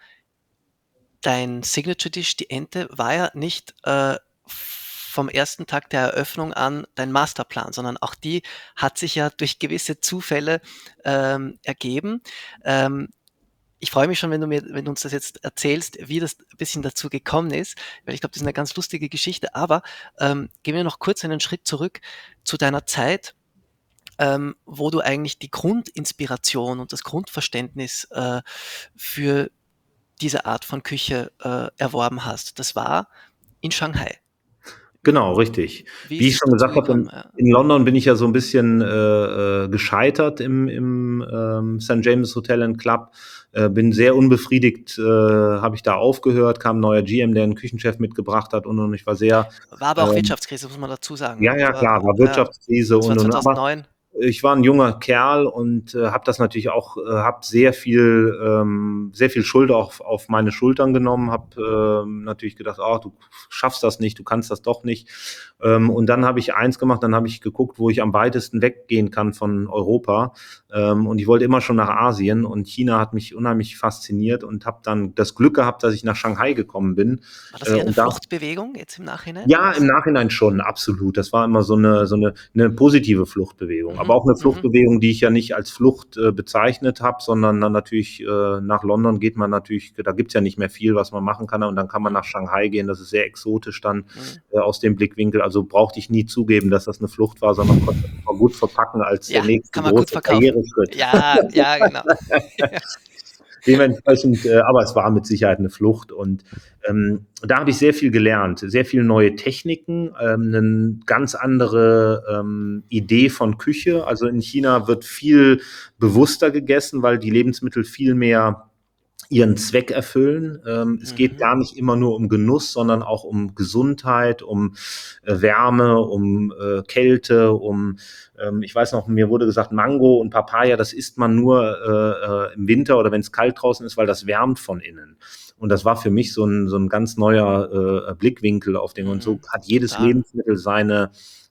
dein Signature-Dish, die Ente, war ja nicht äh, vom ersten Tag der Eröffnung an dein Masterplan, sondern auch die hat sich ja durch gewisse Zufälle ähm, ergeben. Ähm, Ich freue mich schon, wenn du mir, wenn du uns das jetzt erzählst, wie das ein bisschen dazu gekommen ist, weil ich glaube, das ist eine ganz lustige Geschichte. Aber ähm, gehen wir noch kurz einen Schritt zurück zu deiner Zeit, ähm, wo du eigentlich die Grundinspiration und das Grundverständnis äh, für diese Art von Küche äh, erworben hast. Das war in Shanghai.
Genau, richtig.
Wie
Wie ich
ist es
schon
dazu
gesagt habe, in,
gekommen? Ja.
in London bin ich ja so ein bisschen äh, äh, gescheitert im, im ähm, Sankt James Hotel and Club. Äh, bin sehr unbefriedigt, äh, habe ich da aufgehört, kam ein neuer G M, der einen Küchenchef mitgebracht hat und, und ich war sehr...
War aber auch
ähm,
Wirtschaftskrise, muss man dazu sagen.
Ja, ja,
War-
klar, war
ja,
Wirtschaftskrise
das war
und, und aber
zweitausendneun.
ich war ein junger Kerl und äh, habe das natürlich auch, äh, habe sehr viel, ähm, sehr viel Schuld auf, auf meine Schultern genommen, habe ähm, natürlich gedacht, ach, du schaffst das nicht, du kannst das doch nicht. Ähm, und dann habe ich eins gemacht, dann habe ich geguckt, wo ich am weitesten weggehen kann von Europa. Ähm, und ich wollte immer schon nach Asien und China hat mich unheimlich fasziniert und habe dann das Glück gehabt, dass ich nach Shanghai gekommen bin.
War das eher
Äh,
eine
und da-
Fluchtbewegung jetzt im Nachhinein?
Ja, im Nachhinein schon, absolut. Das war immer so eine, so eine, eine positive Fluchtbewegung.
Mhm,
Aber auch eine
mhm.
Fluchtbewegung, die ich ja nicht als Flucht äh, bezeichnet habe, sondern dann natürlich äh, nach London geht man natürlich, da gibt's ja nicht mehr viel, was man machen kann. Und dann kann man nach Shanghai gehen, das ist sehr exotisch dann
Mhm.
äh, aus dem Blickwinkel. Also brauchte ich nie zugeben, dass das eine Flucht war, sondern konnte es mal gut verpacken als
Ja,
der nächste
kann man gut
große
verkaufen.
Karriereschritt.
Ja, ja, genau.
Dementsprechend, äh, aber es war mit Sicherheit eine Flucht und ähm, da habe ich sehr viel gelernt, sehr viel neue Techniken, ähm, eine ganz andere ähm, Idee von Küche. Also in China wird viel bewusster gegessen, weil die Lebensmittel viel mehr ihren Zweck erfüllen. Ähm, es geht
Mhm.
gar nicht immer nur um Genuss, sondern auch um Gesundheit, um äh, Wärme, um äh, Kälte, um, ähm, ich weiß noch, mir wurde gesagt, Mango und Papaya, das isst man nur äh, äh, im Winter oder wenn es kalt draußen ist, weil das wärmt von innen. Und das war für mich so ein, so ein ganz neuer äh, Blickwinkel auf den. Und so
Mhm.
hat jedes
Total.
Lebensmittel seine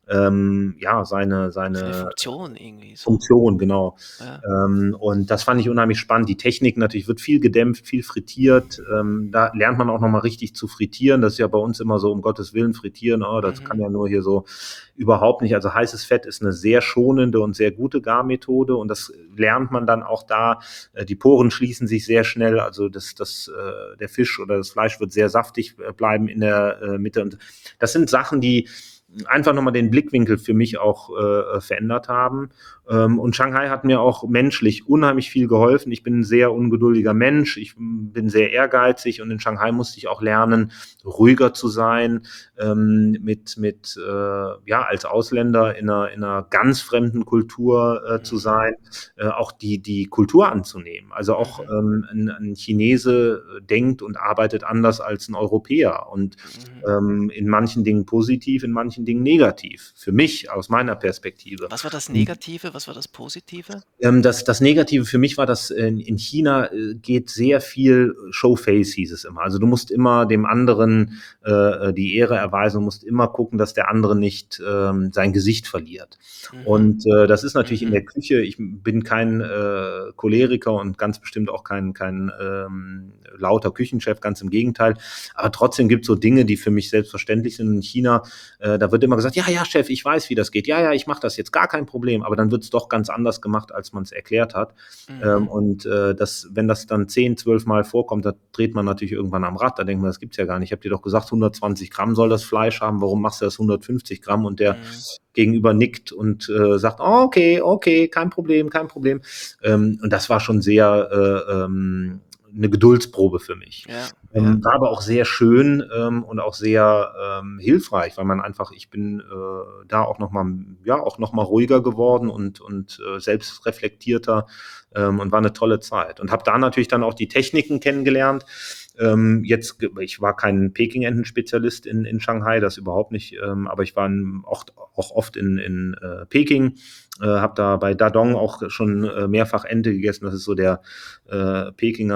ähm, ja, seine,
Seine
seine
Funktion irgendwie so.
Funktion, genau.
Ja.
Ähm, und das fand ich unheimlich spannend. Die Technik natürlich wird viel gedämpft, viel frittiert. Ähm, da lernt man auch nochmal richtig zu frittieren. Das ist ja bei uns immer so, um Gottes Willen, frittieren. Oh, das
Mhm.
kann ja nur hier so überhaupt nicht. Also heißes Fett ist eine sehr schonende und sehr gute Garmethode. Und das lernt man dann auch da. Äh, die Poren schließen sich sehr schnell. Also das, das, äh, der Fisch oder das Fleisch wird sehr saftig bleiben in der äh, Mitte. Und das sind Sachen, die einfach nochmal den Blickwinkel für mich auch äh, verändert haben. Ähm, und Shanghai hat mir auch menschlich unheimlich viel geholfen. Ich bin ein sehr ungeduldiger Mensch, ich bin sehr ehrgeizig und in Shanghai musste ich auch lernen, ruhiger zu sein, ähm, mit, mit äh, ja, als Ausländer in einer, in einer ganz fremden Kultur äh, zu sein, äh, auch die, die Kultur anzunehmen. Also auch ähm, ein, ein Chinese denkt und arbeitet anders als ein Europäer und
Mhm.
ähm, in manchen Dingen positiv, in manchen Dingen negativ. Für mich, aus meiner Perspektive.
Was war das Negative, was war das Positive?
Ähm, das, das Negative für mich war, dass in, in China äh, geht sehr viel Showface, hieß es immer. Also du musst immer dem anderen äh, die Ehre erweisen, du musst immer gucken, dass der andere nicht ähm, sein Gesicht verliert.
Mhm.
Und äh, das ist natürlich
Mhm.
in der Küche, ich bin kein äh, Choleriker und ganz bestimmt auch kein, kein ähm, lauter Küchenchef, ganz im Gegenteil. Aber trotzdem gibt es so Dinge, die für mich selbstverständlich sind. In China, äh, da wird immer gesagt, ja, ja, Chef, ich weiß, wie das geht. Ja, ja, ich mache das jetzt, gar kein Problem. Aber dann wird es doch ganz anders gemacht, als man es erklärt hat.
Mhm.
Ähm, und äh, das, wenn das dann zehn, zwölf Mal vorkommt, da dreht man natürlich irgendwann am Rad. Da denkt man, das gibt's ja gar nicht. Ich habe dir doch gesagt, hundertzwanzig Gramm soll das Fleisch haben. Warum machst du das hundertfünfzig Gramm? Und der
Mhm.
Gegenüber nickt und äh, sagt, oh, okay, okay, kein Problem, kein Problem. Ähm, und das war schon sehr äh, ähm, eine Geduldsprobe für mich.
Ja,
Ähm,
ja.
war aber auch sehr schön ähm, und auch sehr ähm, hilfreich, weil man einfach, ich bin äh, da auch nochmal, ja, auch noch mal ruhiger geworden und, und äh, selbstreflektierter ähm, und war eine tolle Zeit. Und habe da natürlich dann auch die Techniken kennengelernt. Ähm, jetzt, ich war kein Peking-Enten-Spezialist in, in Shanghai, das überhaupt nicht, ähm, aber ich war in, auch, auch oft in, in äh, Peking, äh, habe da bei Dadong auch schon äh, mehrfach Ente gegessen. Das ist so der äh,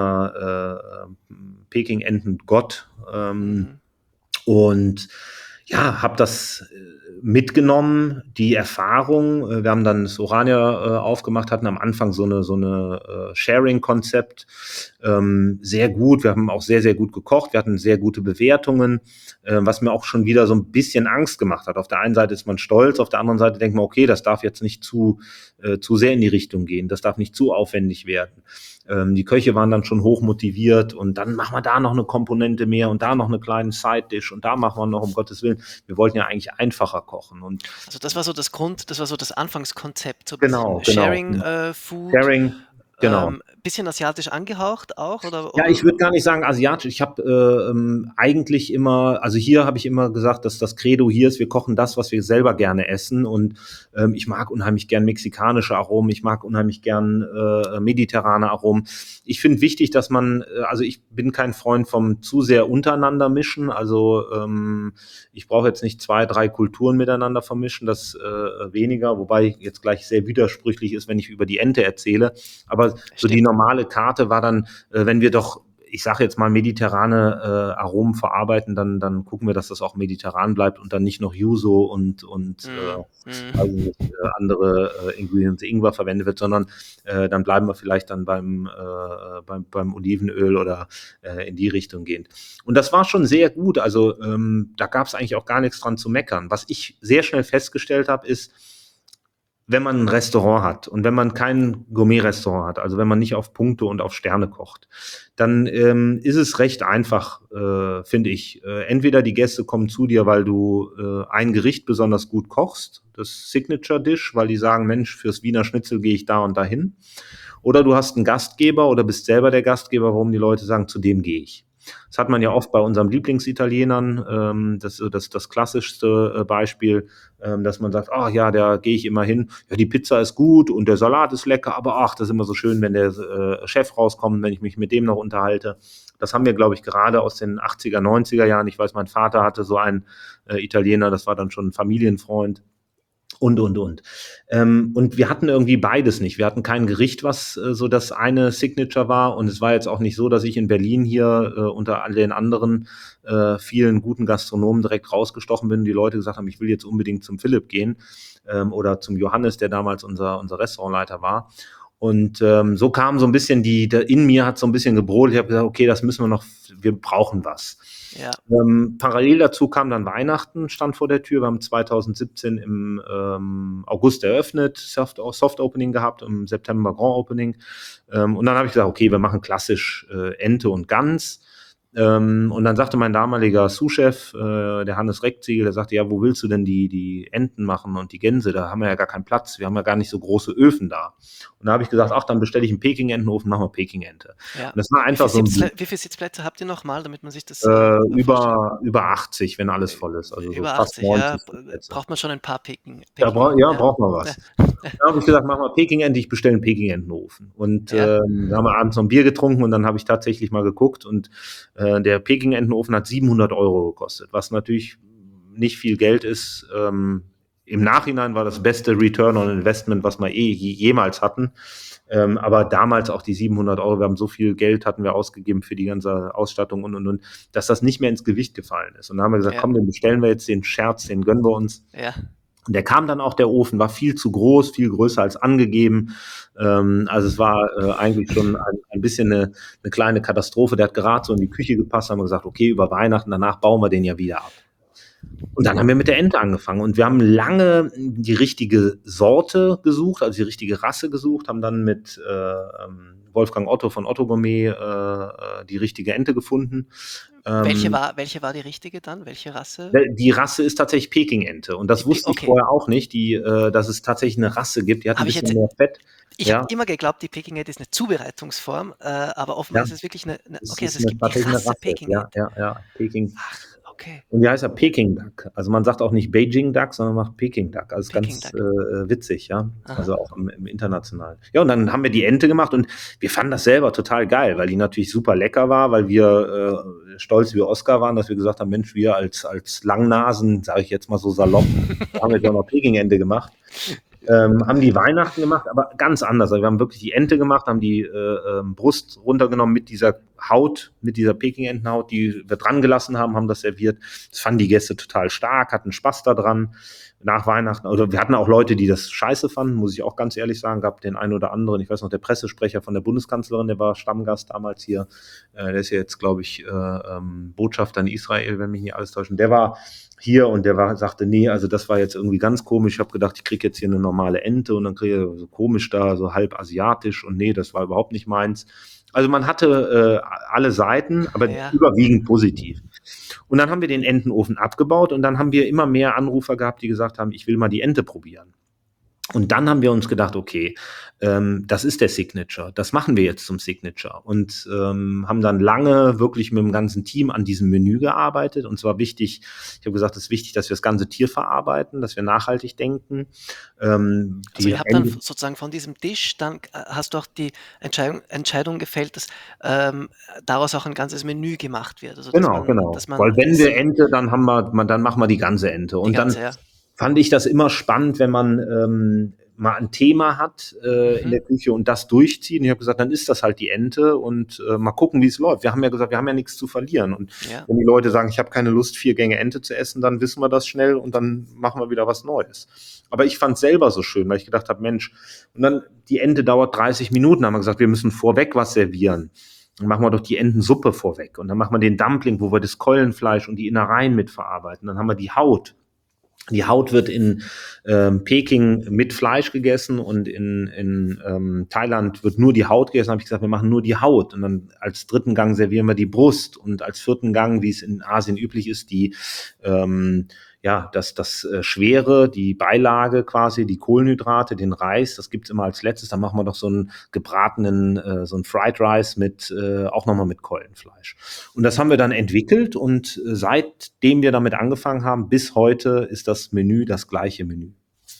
Pekinger äh, Peking-Enten-Gott. Ähm,
Mhm.
und ja, habe das äh, mitgenommen, die Erfahrung. Äh, wir haben dann das Orania äh, aufgemacht, hatten am Anfang so eine so eine äh, Sharing-Konzept. Ähm, sehr gut. Wir haben auch sehr, sehr gut gekocht. Wir hatten sehr gute Bewertungen, äh, was mir auch schon wieder so ein bisschen Angst gemacht hat. Auf der einen Seite ist man stolz, auf der anderen Seite denkt man, okay, das darf jetzt nicht zu, äh, zu sehr in die Richtung gehen. Das darf nicht zu aufwendig werden. Ähm, die Köche waren dann schon hoch motiviert und dann machen wir da noch eine Komponente mehr und da noch eine kleine Side-Dish und da machen wir noch, um Gottes Willen. Wir wollten ja eigentlich einfacher kochen. Und
Also das war so das Grund, das war so das Anfangskonzept, so ein
genau,
bisschen
genau.
Sharing äh, Food,
Sharing, genau.
ähm, bisschen asiatisch angehaucht auch, oder,
Ja,
oder?
ich würde gar nicht sagen asiatisch. Ich habe äh, ähm, eigentlich immer, also hier habe ich immer gesagt, dass das Credo hier ist, wir kochen das, was wir selber gerne essen. Und ähm, ich mag unheimlich gern mexikanische Aromen, ich mag unheimlich gern äh, mediterrane Aromen. Ich finde wichtig, dass man, äh, also ich bin kein Freund vom zu sehr untereinander mischen. Also ähm, ich brauche jetzt nicht zwei, drei Kulturen miteinander vermischen, das äh, weniger, wobei jetzt gleich sehr widersprüchlich ist, wenn ich über die Ente erzähle. Aber so
Stimmt.
die normale Karte war dann, äh, wenn wir doch, ich sage jetzt mal, mediterrane äh, Aromen verarbeiten, dann, dann gucken wir, dass das auch mediterran bleibt und dann nicht noch Yuzu und, und
Mm,
äh,
mm.
also nicht, äh, andere äh, Ingredients, Ingwer verwendet wird, sondern äh, dann bleiben wir vielleicht dann beim, äh, beim, beim Olivenöl oder äh, in die Richtung gehend. Und das war schon sehr gut. Also ähm, da gab es eigentlich auch gar nichts dran zu meckern. Was ich sehr schnell festgestellt habe, ist, wenn man ein Restaurant hat und wenn man kein Gourmet-Restaurant hat, also wenn man nicht auf Punkte und auf Sterne kocht, dann ähm, ist es recht einfach, äh, finde ich. Äh, entweder die Gäste kommen zu dir, weil du äh, ein Gericht besonders gut kochst, das Signature-Dish, weil die sagen, Mensch, fürs Wiener Schnitzel gehe ich da und dahin. Oder du hast einen Gastgeber oder bist selber der Gastgeber, warum die Leute sagen, zu dem gehe ich. Das hat man ja oft bei unseren Lieblingsitalienern, ähm, das ist das, das klassischste äh, Beispiel, ähm, dass man sagt, ach ja, da gehe ich immer hin, ja, die Pizza ist gut und der Salat ist lecker, aber ach, das ist immer so schön, wenn der äh, Chef rauskommt, wenn ich mich mit dem noch unterhalte. Das haben wir, glaube ich, gerade aus den achtziger, neunziger Jahren. Ich weiß, mein Vater hatte so einen äh, Italiener, das war dann schon ein Familienfreund. Und, und, und. Ähm, und wir hatten irgendwie beides nicht. Wir hatten kein Gericht, was äh, so das eine Signature war. Und es war jetzt auch nicht so, dass ich in Berlin hier äh, unter all den anderen äh, vielen guten Gastronomen direkt rausgestochen bin. Die Leute gesagt haben, ich will jetzt unbedingt zum Philipp gehen ähm, oder zum Johannes, der damals unser, unser Restaurantleiter war. Und ähm, so kam so ein bisschen die, der, in mir hat so ein bisschen gebrodelt. Ich habe gesagt, okay, das müssen wir noch, wir brauchen was.
Ja.
Ähm, parallel dazu kam dann Weihnachten, stand vor der Tür. Wir haben zwanzig siebzehn im ähm, August eröffnet, Soft, Soft Opening gehabt, im September Grand Opening. Ähm, und dann habe ich gesagt, okay, wir machen klassisch äh, Ente und Gans. Ähm, und dann sagte mein damaliger Sous-Chef, äh, der Hannes Reckziegel, der sagte, ja, wo willst du denn die, die Enten machen und die Gänse? Da haben wir ja gar keinen Platz. Wir haben ja gar nicht so große Öfen da. Und da habe ich gesagt, ach, dann bestelle ich einen Peking-Entenofen, machen wir Peking-Ente.
Ja.
Und das war einfach
wie, viel
so ein,
wie viele Sitzplätze habt ihr nochmal, damit man sich das
äh,
äh,
über, über achtzig, wenn alles voll ist. Also so
über
fast
achtzig, ja,
neunzig Sitzplätze.
braucht man schon ein paar Peking.
Ja,
Peking
bra ja,
ja.
braucht man was. Da habe ich gesagt, mach mal Peking-Ente, ich bestelle einen Peking-Entenofen. Und
Ja.
ähm, da haben wir abends noch ein Bier getrunken und dann habe ich tatsächlich mal geguckt und äh, der Peking-Entenofen hat siebenhundert Euro gekostet, was natürlich nicht viel Geld ist. Ähm, im Nachhinein war das beste Return on Investment, was wir eh jemals hatten. Ähm, aber damals auch die siebenhundert Euro, wir haben so viel Geld hatten wir ausgegeben für die ganze Ausstattung und, und, und, dass das nicht mehr ins Gewicht gefallen ist. Und dann haben wir gesagt,
Ja.
komm, den bestellen wir jetzt, den Scherz, den gönnen wir uns.
Ja.
Und der kam dann auch, der Ofen, war viel zu groß, viel größer als angegeben. Ähm, also es war äh, eigentlich schon ein, ein bisschen eine, eine kleine Katastrophe. Der hat gerade so in die Küche gepasst, haben wir gesagt, okay, über Weihnachten, danach bauen wir den ja wieder ab. Und dann haben wir mit der Ente angefangen und wir haben lange die richtige Sorte gesucht, also die richtige Rasse gesucht, haben dann mit äh, Wolfgang Otto von Otto Gourmet äh, die richtige Ente gefunden.
Welche
Ähm,
war, welche war die richtige dann? Welche Rasse?
Die Rasse ist tatsächlich Peking-Ente und das
Die,
wusste
okay.
ich vorher auch nicht, die, äh, dass es tatsächlich eine Rasse gibt, die hat
Hab
ein
ich
bisschen
jetzt,
mehr Fett.
Ich
ja.
habe immer geglaubt, die Peking-Ente ist eine Zubereitungsform, äh, aber offenbar
Ja.
ist es wirklich eine, eine
Es
okay,
ist
also es
eine,
gibt die
tatsächlich eine
Rasse
Rasse. Ja,
Peking-Ente.
ja, ja, Peking.
Ach, okay.
Und die heißt ja Peking Duck. Also man sagt auch nicht Beijing Duck, sondern macht Peking Duck. Also
Peking
ganz
Duck.
äh, witzig, ja.
Aha.
Also auch im, im Internationalen. Ja, und dann haben wir die Ente gemacht und wir fanden das selber total geil, weil die natürlich super lecker war, weil wir äh, stolz wie Oscar waren, dass wir gesagt haben, Mensch, wir als, als Langnasen, sage ich jetzt mal so salopp, haben wir doch noch Peking-Ente gemacht. Ähm, haben die Weihnachten gemacht, aber ganz anders. Also wir haben wirklich die Ente gemacht, haben die äh, ähm, Brust runtergenommen mit dieser Haut, mit dieser Peking-Entenhaut, die wir dran gelassen haben, haben das serviert. Das fanden die Gäste total stark, hatten Spaß daran. Nach Weihnachten, oder wir hatten auch Leute, die das scheiße fanden, muss ich auch ganz ehrlich sagen, gab den einen oder anderen, ich weiß noch, der Pressesprecher von der Bundeskanzlerin, der war Stammgast damals hier, äh, der ist ja jetzt, glaube ich, äh, ähm, Botschafter in Israel, wenn mich nicht alles täuschen, der war hier und der war, sagte, nee, also das war jetzt irgendwie ganz komisch, ich habe gedacht, ich kriege jetzt hier eine normale Ente und dann kriege ich so komisch da, so halb asiatisch und nee, das war überhaupt nicht meins. Also man hatte äh, alle Seiten, aber
Ja.
überwiegend positiv. Und dann haben wir den Entenofen abgebaut und dann haben wir immer mehr Anrufer gehabt, die gesagt haben, ich will mal die Ente probieren. Und dann haben wir uns gedacht, okay, ähm, das ist der Signature, das machen wir jetzt zum Signature und ähm, haben dann lange wirklich mit dem ganzen Team an diesem Menü gearbeitet und zwar wichtig, ich habe gesagt, es ist wichtig, dass wir das ganze Tier verarbeiten, dass wir nachhaltig denken. Ähm,
Also ihr habt dann sozusagen von diesem Tisch, dann hast du auch die Entscheidung, Entscheidung gefällt, dass ähm, daraus auch ein ganzes Menü gemacht wird. Also,
genau,
dass man,
genau,
dass man
weil wenn wir Ente, dann haben wir, man, dann machen wir die ganze Ente und
die ganze,
dann
ja.
fand ich das immer spannend, wenn man ähm, mal ein Thema hat äh,
Mhm.
in der Küche und das durchzieht. Und ich habe gesagt, dann ist das halt die Ente und äh, mal gucken, wie es läuft. Wir haben ja gesagt, wir haben ja nichts zu verlieren. Und
Ja.
wenn die Leute sagen, ich habe keine Lust, vier Gänge Ente zu essen, dann wissen wir das schnell und dann machen wir wieder was Neues. Aber ich fand es selber so schön, weil ich gedacht habe, Mensch, und dann die Ente dauert dreißig Minuten, haben wir gesagt, wir müssen vorweg was servieren. Dann machen wir doch die Entensuppe vorweg und dann machen wir den Dumpling, wo wir das Keulenfleisch und die Innereien mitverarbeiten. Dann haben wir die Haut. Die Haut wird in ähm, Peking mit Fleisch gegessen und in, in ähm, Thailand wird nur die Haut gegessen. Da habe ich gesagt, wir machen nur die Haut. Und dann als dritten Gang servieren wir die Brust. Und als vierten Gang, wie es in Asien üblich ist, die ähm, ja, das, das äh, Schwere, die Beilage quasi, die Kohlenhydrate, den Reis, das gibt's immer als letztes. Dann machen wir doch so einen gebratenen, äh, so einen Fried Rice mit, äh, auch nochmal mit Keulenfleisch. Und das haben wir dann entwickelt und äh, seitdem wir damit angefangen haben, bis heute ist das Menü das gleiche Menü.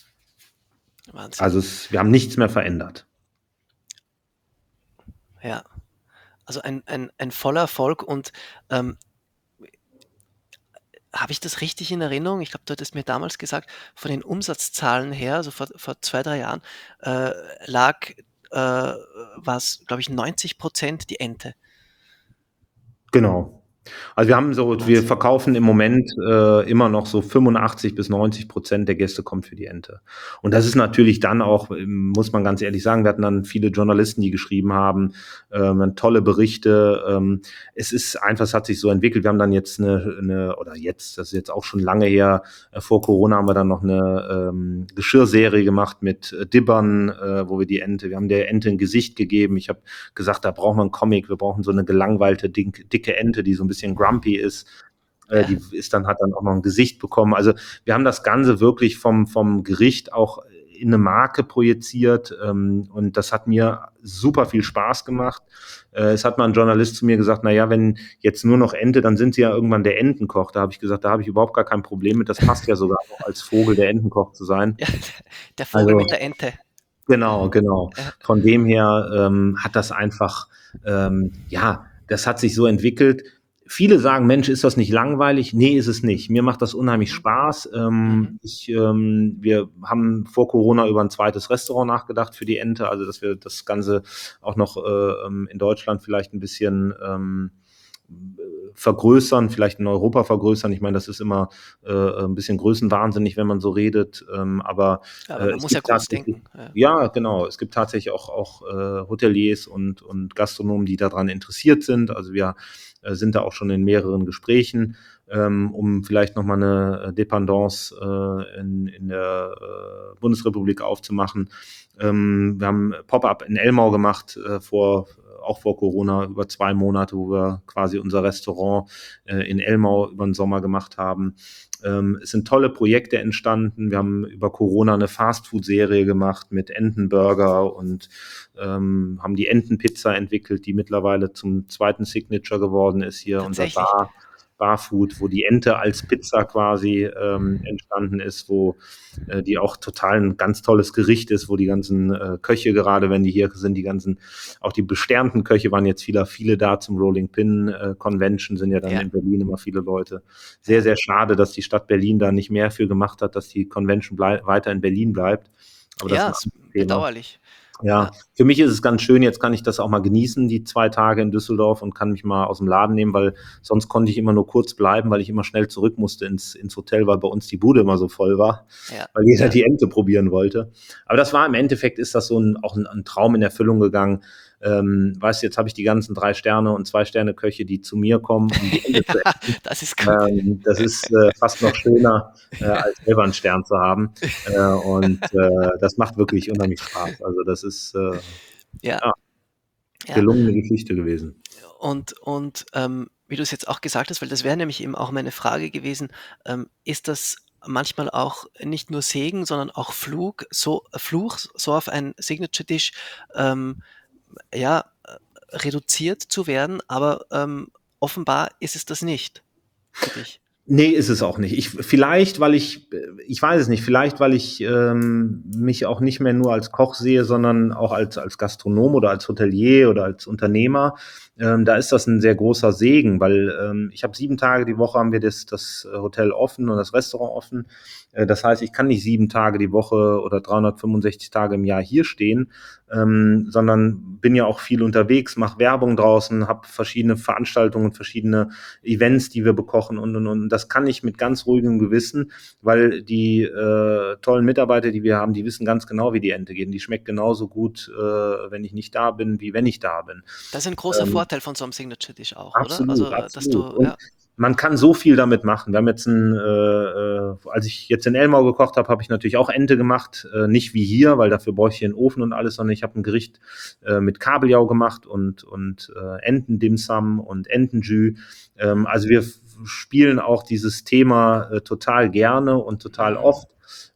Wahnsinn.
Also es, wir haben nichts mehr verändert.
Ja, also ein, ein, ein voller Erfolg und ähm, habe ich das richtig in Erinnerung? Ich glaube, du hattest mir damals gesagt, von den Umsatzzahlen her, also vor, vor zwei, drei Jahren, äh, lag, äh, war es, glaube ich, neunzig Prozent die Ente.
Genau. Also wir haben so, wir
Wahnsinn.
verkaufen im Moment äh, immer noch so fünfundachtzig bis neunzig Prozent der Gäste kommt für die Ente. Und das ist natürlich dann auch, ähm, muss man ganz ehrlich sagen, wir hatten dann viele Journalisten, die geschrieben haben, ähm, tolle Berichte. Ähm, es ist einfach, es hat sich so entwickelt. Wir haben dann jetzt eine, eine oder jetzt, das ist jetzt auch schon lange her, äh, vor Corona haben wir dann noch eine ähm, Geschirrserie gemacht mit äh, Dibbern, äh, wo wir die Ente, wir haben der Ente ein Gesicht gegeben. Ich habe gesagt, da brauchen wir einen Comic, wir brauchen so eine gelangweilte, dicke, dicke Ente, die so ein bisschen grumpy ist. Äh,
Ja.
die ist dann, hat dann auch noch ein Gesicht bekommen. Also wir haben das Ganze wirklich vom, vom Gericht auch in eine Marke projiziert, ähm, und das hat mir super viel Spaß gemacht. Äh, es hat mal ein Journalist zu mir gesagt, naja, wenn jetzt nur noch Ente, dann sind sie ja irgendwann der Entenkoch. Da habe ich gesagt, da habe ich überhaupt gar kein Problem mit. Das passt ja sogar noch als Vogel der Entenkoch zu sein.
Ja, der Vogel
Also
mit der Ente.
genau, genau.
Ja.
Von dem her ähm, hat das einfach, ähm, ja, das hat sich so entwickelt. Viele sagen, Mensch, ist das nicht langweilig? Nee, ist es nicht. Mir macht das unheimlich
Mhm.
Spaß. Ähm,
Mhm.
ich, ähm, wir haben vor Corona über ein zweites Restaurant nachgedacht für die Ente, also dass wir das Ganze auch noch äh, ähm, in Deutschland vielleicht ein bisschen ähm, vergrößern, vielleicht in Europa vergrößern. Ich meine, das ist immer äh, ein bisschen größenwahnsinnig, wenn man so redet, ähm, aber
Aber
äh,
man
es
muss ja
gibt
groß
tatsächlich,
denken. Ja.
ja, genau, es gibt tatsächlich auch, auch äh, Hoteliers und, und Gastronomen, die daran interessiert sind. Also wir äh, sind da auch schon in mehreren Gesprächen, ähm, um vielleicht nochmal eine Dependance äh, in, in der äh, Bundesrepublik aufzumachen. Ähm, wir haben Pop-up in Elmau gemacht äh, vor auch vor Corona, über zwei Monate, wo wir quasi unser Restaurant äh, in Elmau über den Sommer gemacht haben. Ähm, es sind tolle Projekte entstanden. Wir haben über Corona eine Fastfood-Serie gemacht mit Entenburger und ähm, haben die Entenpizza entwickelt, die mittlerweile zum zweiten Signature geworden ist hier, unser
Tatsächlich.
Bar. Barfood, wo die Ente als Pizza quasi ähm, entstanden ist, wo äh, die auch total ein ganz tolles Gericht ist, wo die ganzen äh, Köche gerade, wenn die hier sind, die ganzen, auch die besternten Köche waren jetzt viele, viele da zum Rolling Pin äh, Convention, sind ja dann
Ja.
in Berlin immer viele Leute. Sehr, sehr schade, dass die Stadt Berlin da nicht mehr für gemacht hat, dass die Convention blei- weiter in Berlin bleibt. Aber das
Ja,
ist
ist
ein anderes Thema.
bedauerlich.
Ja,
Ja.
für mich ist es ganz schön, jetzt kann ich das auch mal genießen, die zwei Tage in Düsseldorf, und kann mich mal aus dem Laden nehmen, weil sonst konnte ich immer nur kurz bleiben, weil ich immer schnell zurück musste ins, ins Hotel, weil bei uns die Bude immer so voll war,
Ja.
weil jeder
Ja.
die Ente probieren wollte. Aber das war im Endeffekt, ist das so ein, auch ein, ein Traum in Erfüllung gegangen. Ähm, weißt du, jetzt habe ich die ganzen drei Sterne und zwei Sterne Köche, die zu mir kommen, um die Ente zu essen.
Das ist gut.
Ähm, das ist äh, fast noch schöner, äh, als selber einen Stern zu haben. Äh, und äh, das macht wirklich unheimlich Spaß. Also das ist äh,
Ja.
ja,
Ja.
gelungene Geschichte gewesen.
Und, und ähm, wie du es jetzt auch gesagt hast, weil das wäre nämlich eben auch meine Frage gewesen, ähm, ist das manchmal auch nicht nur Segen, sondern auch Flug, so, Fluch, so auf ein Signature-Dish ähm, ja, äh, reduziert zu werden, aber ähm, offenbar ist es das nicht für dich.
Nee, ist es auch nicht. Ich, vielleicht, weil ich, ich weiß es nicht, vielleicht, weil ich ähm, mich auch nicht mehr nur als Koch sehe, sondern auch als, als Gastronom oder als Hotelier oder als Unternehmer. Ähm, da ist das ein sehr großer Segen, weil ähm, ich habe sieben Tage die Woche haben wir das, das Hotel offen und das Restaurant offen. Äh, das heißt, ich kann nicht sieben Tage die Woche oder dreihundertfünfundsechzig Tage im Jahr hier stehen, ähm, sondern bin ja auch viel unterwegs, mache Werbung draußen, habe verschiedene Veranstaltungen, verschiedene Events, die wir bekochen und, und, und. Das kann ich mit ganz ruhigem Gewissen, weil die äh, tollen Mitarbeiter, die wir haben, die wissen ganz genau, wie die Ente geht. Die schmeckt genauso gut, äh, wenn ich nicht da bin, wie wenn ich da bin.
Das ist ein großer
Ähm,
Vorteil von so einem Signature-Dish auch, oder?
Absolut,
Also, dass
absolut.
du,
Und
ja,
man kann so viel damit machen. Wir haben jetzt ein, äh, äh, als ich jetzt in Elmau gekocht habe, habe ich natürlich auch Ente gemacht. Äh, nicht wie hier, weil dafür bräuchte ich einen Ofen und alles, sondern ich habe ein Gericht äh, mit Kabeljau gemacht und, und äh, Entendimsum und Entenjus. Ähm, also wir f- spielen auch dieses Thema äh, total gerne und total
Mhm.
oft,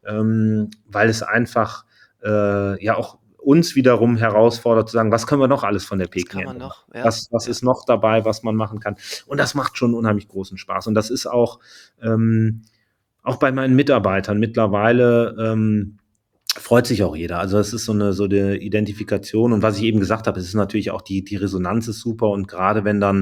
ähm, weil es einfach äh, ja auch uns wiederum herausfordert zu sagen, was können wir noch alles von der
das kann man
Peking-Ente machen?
noch, ja,
Was, was
ja.
ist noch dabei, was man machen kann? Und das macht schon unheimlich großen Spaß. Und das ist auch, ähm, auch bei meinen Mitarbeitern mittlerweile, ähm, freut sich auch jeder. Also es ist so eine so eine Identifikation. Und was ich eben gesagt habe, es ist natürlich auch die die Resonanz ist super. Und gerade wenn dann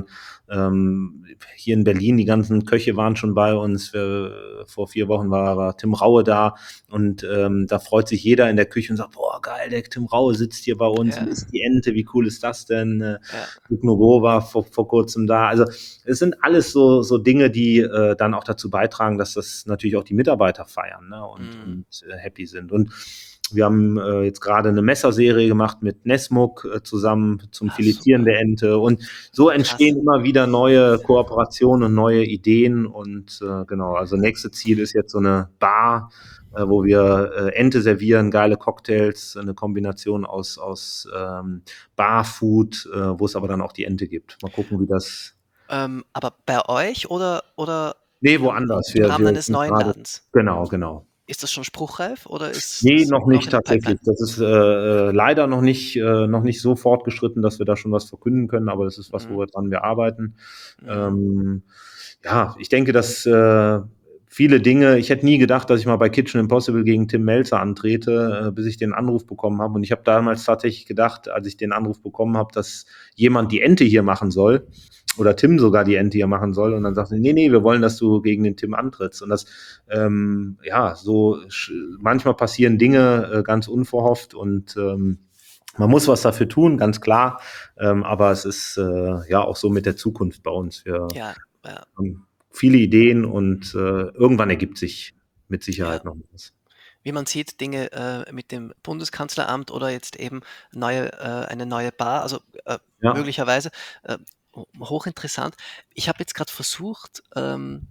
Ähm, hier in Berlin, die ganzen Köche waren schon bei uns. Wir, vor vier Wochen war, war Tim Raue da und ähm, da freut sich jeder in der Küche und sagt, boah, geil, der Tim Raue sitzt hier bei uns
Ja.
und isst die Ente, wie cool ist das denn? Äh,
Ja.
Luc Nouveau war vor, vor kurzem da. Also es sind alles so, so Dinge, die äh, dann auch dazu beitragen, dass das natürlich auch die Mitarbeiter feiern, ne? und,
Mm.
und äh, happy sind. Und wir haben äh, jetzt gerade eine Messerserie gemacht mit Nesmuk äh, zusammen zum
Ah,
Filetieren
super.
der Ente. Und so entstehen
Krass.
immer wieder neue Kooperationen und neue Ideen. Und äh, genau, also nächstes Ziel ist jetzt so eine Bar, äh, wo wir äh, Ente servieren, geile Cocktails, eine Kombination aus, aus ähm, Barfood, äh, wo es aber dann auch die Ente gibt. Mal gucken, wie das.
Ähm, aber bei euch oder, oder
Nee,
im,
woanders.
im
Wir,
Rahmen
wir
eines
sind
neuen
gerade.
Ladens?
Genau, genau.
Ist das schon spruchreif oder ist
Nee,
das
noch
noch
nicht
in der
tatsächlich.
Pipeline?
Das ist äh, äh, leider noch nicht, äh, noch nicht so fortgeschritten, dass wir da schon was verkünden können, aber das ist was, wo
Mhm.
wir dran wir arbeiten.
Mhm.
Ähm, ja, ich denke, dass äh, viele Dinge, ich hätte nie gedacht, dass ich mal bei Kitchen Impossible gegen Tim Melzer antrete, äh, bis ich den Anruf bekommen habe. Und ich habe damals tatsächlich gedacht, als ich den Anruf bekommen habe, dass jemand die Ente hier machen soll. Oder Tim sogar die Ente hier machen soll. Und dann sagte, nee, nee, wir wollen, dass du gegen den Tim antrittst. Und das, ähm, ja, so sch- manchmal passieren Dinge äh, ganz unverhofft und ähm, man muss was dafür tun, ganz klar. Ähm, aber es ist äh, ja auch so mit der Zukunft bei uns. Wir
Ja, ja,
haben viele Ideen und äh, irgendwann ergibt sich mit
ja.
Sicherheit noch was.
Wie man sieht, Dinge äh, mit dem Bundeskanzleramt oder jetzt eben neue, äh, eine neue Bar, also äh,
Ja.
möglicherweise äh, ho- hochinteressant. Ich habe jetzt gerade versucht, ähm,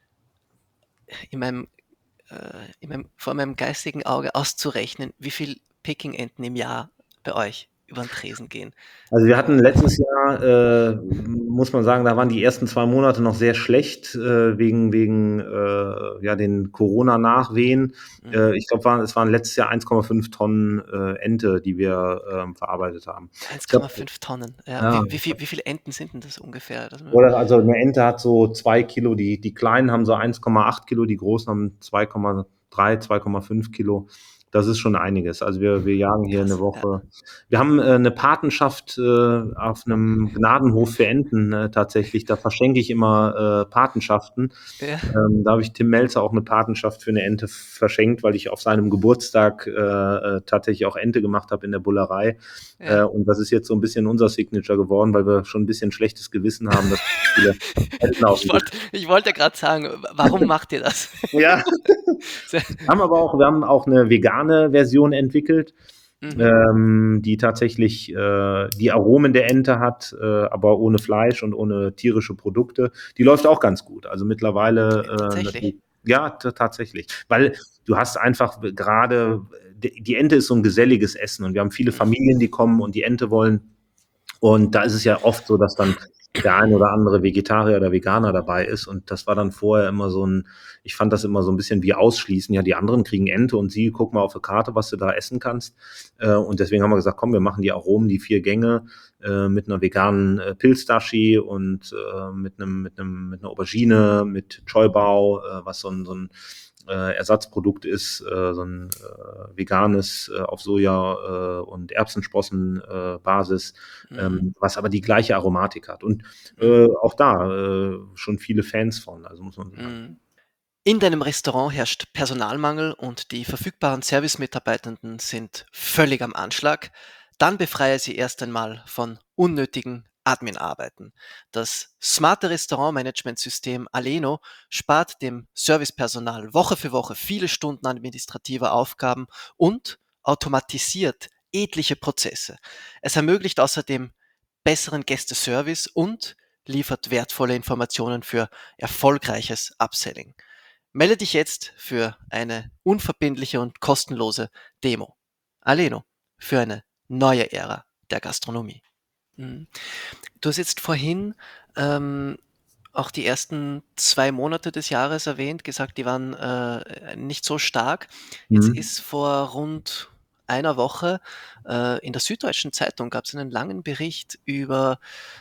in meinem, äh, in meinem, vor meinem geistigen Auge auszurechnen, wie viel Peking-Enten im Jahr bei euch über den Tresen gehen.
Also wir hatten letztes Jahr, äh, muss man sagen, da waren die ersten zwei Monate noch sehr schlecht, äh, wegen, wegen äh, ja, den Corona-Nachwehen.
Mhm.
Äh, ich glaube, waren, es waren letztes Jahr eins Komma fünf Tonnen äh, Ente, die wir ähm, verarbeitet haben. Ich glaub,
eins Komma fünf Tonnen. Ja.
ja,
Wie, wie, viel, wie viele Enten sind denn das ungefähr? Das,
oder also eine Ente hat so zwei Kilo, die, die kleinen haben so eins Komma acht Kilo, die großen haben zwei Komma drei, zwei Komma fünf Kilo. Das ist schon einiges. Also wir, wir jagen hier
krass,
eine
ja.
Woche. Wir haben äh, eine Patenschaft äh, auf einem Gnadenhof für Enten äh, tatsächlich. Da verschenke ich immer äh, Patenschaften.
Ja.
Ähm, da habe ich Tim Melzer auch eine Patenschaft für eine Ente verschenkt, weil ich auf seinem Geburtstag äh, äh, tatsächlich auch Ente gemacht habe in der Bullerei.
Ja.
Äh, und das ist jetzt so ein bisschen unser Signature geworden, weil wir schon ein bisschen schlechtes Gewissen haben, dass viele Enten auf
Ich wollte ich wollte gerade sagen, warum macht ihr das?
Ja. Wir haben aber auch, wir haben auch eine vegane Version entwickelt,
Mhm.
ähm, die tatsächlich äh, die Aromen der Ente hat, äh, aber ohne Fleisch und ohne tierische Produkte. Die läuft auch ganz gut. Also mittlerweile äh,
Tatsächlich?
natürlich- ja, t- tatsächlich. Weil du hast einfach gerade, die die Ente ist so ein geselliges Essen und wir haben viele
Mhm.
Familien, die kommen und die Ente wollen. Und da ist es ja oft so, dass dann der ein oder andere Vegetarier oder Veganer dabei ist. Und das war dann vorher immer so ein, ich fand das immer so ein bisschen wie ausschließen. Ja, die anderen kriegen Ente und sie, guck mal auf die Karte, was du da essen kannst. Äh, und deswegen haben wir gesagt, komm, wir machen die Aromen, die vier Gänge äh, mit einer veganen äh, Pilzdashi und äh, mit einem, mit einem, mit einer Aubergine, mit Choybao, äh, was so ein, so ein äh, Ersatzprodukt ist, äh, so ein äh, veganes äh, auf Soja äh, und Erbsensprossen äh, Basis,
Mhm.
ähm, was aber die gleiche Aromatik hat. Und äh, auch da äh, schon viele Fans von, also muss man sagen.
Mhm. In deinem Restaurant herrscht Personalmangel und die verfügbaren Servicemitarbeitenden sind völlig am Anschlag. Dann befreie sie erst einmal von unnötigen Admin-Arbeiten. Das smarte Restaurantmanagementsystem Aleno spart dem Servicepersonal Woche für Woche viele Stunden administrativer Aufgaben und automatisiert etliche Prozesse. Es ermöglicht außerdem besseren Gästeservice und liefert wertvolle Informationen für erfolgreiches Upselling. Melde dich jetzt für eine unverbindliche und kostenlose Demo. Aleno, für eine neue Ära der Gastronomie. Mhm. Du hast jetzt vorhin ähm, auch die ersten zwei Monate des Jahres erwähnt, gesagt, die waren äh, nicht so stark. Jetzt
Mhm.
ist vor rund einer Woche äh, in der Süddeutschen Zeitung gab es einen langen Bericht über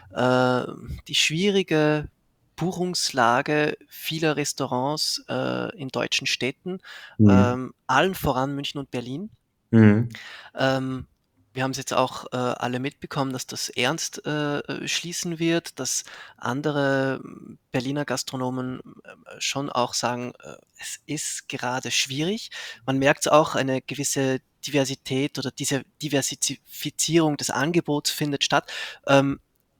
äh, die schwierige Buchungslage vieler Restaurants äh, in deutschen Städten,
Mhm.
ähm, allen voran München und Berlin.
Mhm.
Ähm, Wir haben es jetzt auch äh, alle mitbekommen, dass das ernst äh, schließen wird, dass andere ähm, Berliner Gastronomen äh, schon auch sagen, äh, es ist gerade schwierig. Man merkt auch, eine gewisse Diversität oder diese Diversifizierung des Angebots findet statt. Ähm,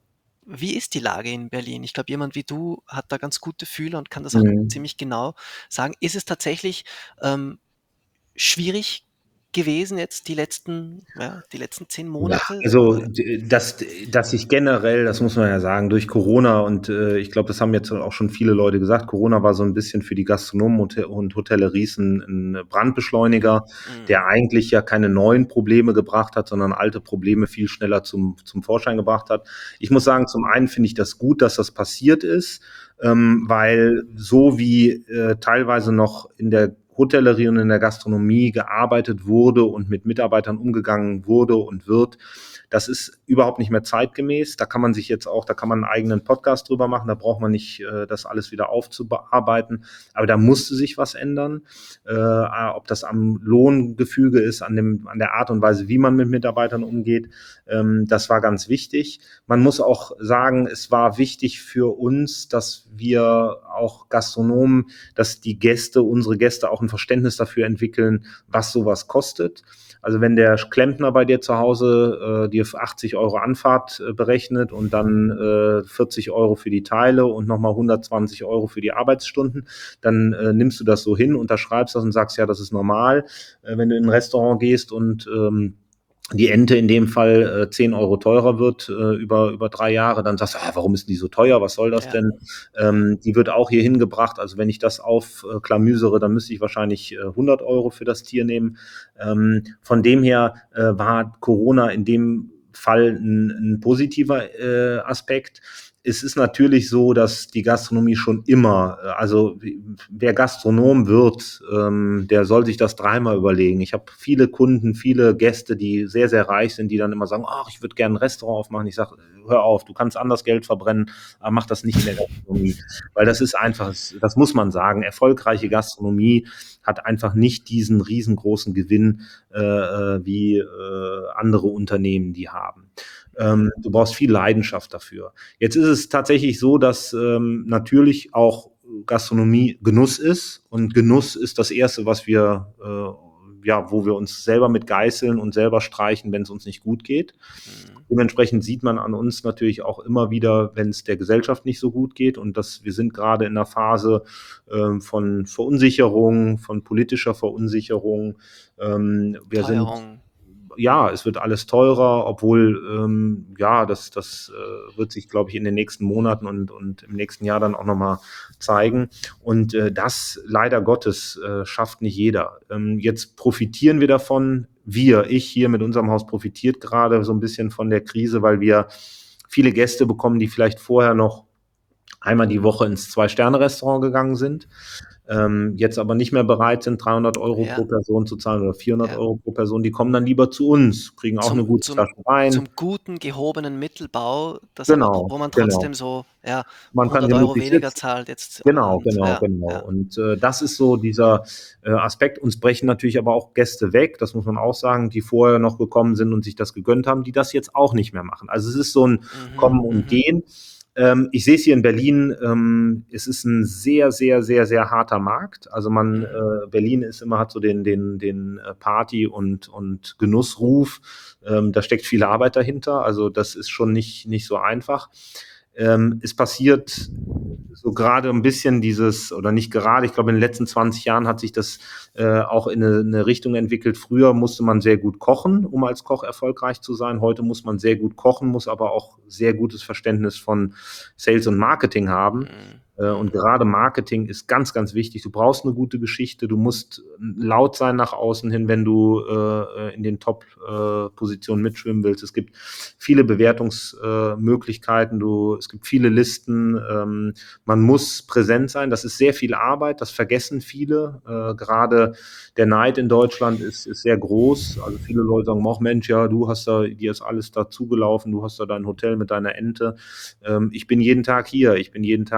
wie ist die Lage in Berlin? Ich glaube, jemand wie du hat da ganz gute Fühler und kann das auch
Mhm.
ziemlich genau sagen. Ist es tatsächlich ähm, schwierig gewesen jetzt die letzten, ja, die letzten zehn
Ja,
Monate?
also d- dass, dass sich generell, das muss man ja sagen, durch Corona und äh, ich glaube, das haben jetzt auch schon viele Leute gesagt, Corona war so ein bisschen für die Gastronomen und und Hotelleries ein, ein Brandbeschleuniger,
Mhm.
der eigentlich ja keine neuen Probleme gebracht hat, sondern alte Probleme viel schneller zum, zum Vorschein gebracht hat. Ich muss sagen, zum einen finde ich das gut, dass das passiert ist, ähm, weil so wie äh, teilweise noch in der Hotellerie und in der Gastronomie gearbeitet wurde und mit Mitarbeitern umgegangen wurde und wird, das ist überhaupt nicht mehr zeitgemäß. Da kann man sich jetzt auch, da kann man einen eigenen Podcast drüber machen, da braucht man nicht äh, das alles wieder aufzubearbeiten. Aber da musste sich was ändern. Äh, ob das am Lohngefüge ist, an, dem, an der Art und Weise, wie man mit Mitarbeitern umgeht, ähm, das war ganz wichtig. Man muss auch sagen, es war wichtig für uns, dass wir auch Gastronomen, dass die Gäste, unsere Gäste auch ein Verständnis dafür entwickeln, was sowas kostet. Also wenn der Klempner bei dir zu Hause äh, dir achtzig Euro Anfahrt äh, berechnet und dann äh, vierzig Euro für die Teile und nochmal hundertzwanzig Euro für die Arbeitsstunden, dann äh, nimmst du das so hin, unterschreibst das und sagst, ja, das ist normal. Äh, wenn du in ein Restaurant gehst und ähm, die Ente in dem Fall äh, zehn Euro teurer wird äh, über, über drei Jahre, dann sagst du, ah, warum ist die so teuer, was soll das
Ja.
denn? Ähm, die wird auch hier hingebracht, also wenn ich das aufklamüsere, dann müsste ich wahrscheinlich äh, hundert Euro für das Tier nehmen. Ähm, von dem her äh, war Corona in dem Fall ein, ein positiver äh, Aspekt. Es ist natürlich so, dass die Gastronomie schon immer, also wer Gastronom wird, ähm, der soll sich das dreimal überlegen. Ich habe viele Kunden, viele Gäste, die sehr, sehr reich sind, die dann immer sagen, ach, ich würde gerne ein Restaurant aufmachen. Ich sage, hör auf, du kannst anders Geld verbrennen, aber mach das nicht in der Gastronomie. Weil das ist einfach, das muss man sagen, erfolgreiche Gastronomie hat einfach nicht diesen riesengroßen Gewinn äh, wie äh, andere Unternehmen die haben. Ähm, du brauchst viel Leidenschaft dafür. Jetzt ist es tatsächlich so, dass ähm, natürlich auch Gastronomie Genuss ist und Genuss ist das Erste, was wir, äh, ja, wo wir uns selber mit geißeln und selber streichen, wenn es uns nicht gut geht.
Mhm.
Dementsprechend sieht man an uns natürlich auch immer wieder, wenn es der Gesellschaft nicht so gut geht und dass wir sind gerade in einer Phase äh, von Verunsicherung, von politischer Verunsicherung. Ähm, wir sind
Teuerung.
ja, es wird alles teurer, obwohl, ähm, ja, das, das äh, wird sich, glaube ich, in den nächsten Monaten und, und im nächsten Jahr dann auch nochmal zeigen. Und äh, das, leider Gottes, äh, schafft nicht jeder. Ähm, jetzt profitieren wir davon. Wir, ich hier mit unserem Haus profitiert gerade so ein bisschen von der Krise, weil wir viele Gäste bekommen, die vielleicht vorher noch einmal die Woche ins Zwei-Sterne-Restaurant gegangen sind, ähm, jetzt aber nicht mehr bereit sind, dreihundert Euro
Ja.
pro Person zu zahlen oder vierhundert
Ja.
Euro pro Person, die kommen dann lieber zu uns, kriegen auch eine
Zum,
gute
zum,
Flasche Wein.
zum guten, gehobenen Mittelbau, das aber,
Genau,
wo man
genau.
trotzdem so, ja,
Man kann
hundert Euro
gemütlich
weniger
sitzen.
zahlt jetzt
Genau,
und
genau,
ja,
genau.
ja.
Und äh, das ist so dieser äh, Aspekt. Uns brechen natürlich aber auch Gäste weg, das muss man auch sagen, die vorher noch gekommen sind und sich das gegönnt haben, die das jetzt auch nicht mehr machen. Also es ist so ein
Mhm,
Kommen und
mhm.
Gehen. Ähm, ich sehe es hier in Berlin, ähm, es ist ein sehr, sehr, sehr, sehr harter Markt. Also man,
Mhm.
äh, Berlin ist immer, hat so den, den, den äh, Party- und, und Genussruf. Ähm, da steckt viel Arbeit dahinter. Also das ist schon nicht, nicht so einfach. Ähm, es passiert so gerade ein bisschen dieses, oder nicht gerade, ich glaube, in den letzten zwanzig Jahren hat sich das äh, auch in eine, eine Richtung entwickelt. Früher musste man sehr gut kochen, um als Koch erfolgreich zu sein. Heute muss man sehr gut kochen, muss aber auch sehr gutes Verständnis von Sales und Marketing haben.
Mhm.
Äh, und
Mhm.
gerade Marketing ist ganz, ganz wichtig. Du brauchst eine gute Geschichte. Du musst laut sein nach außen hin, wenn du äh, in den Top-Positionen äh, mitschwimmen willst. Es gibt viele Bewertungsmöglichkeiten. Du, es gibt viele Listen. Ähm, man muss präsent sein. Das ist sehr viel Arbeit. Das vergessen viele. Äh, gerade der Neid in Deutschland ist, ist sehr groß. Also viele Leute sagen, ach Mensch, ja, du hast da, dir ist alles dazugelaufen. Du hast da dein Hotel mit deiner Ente. Ähm, ich bin jeden Tag hier. Ich bin jeden Tag äh,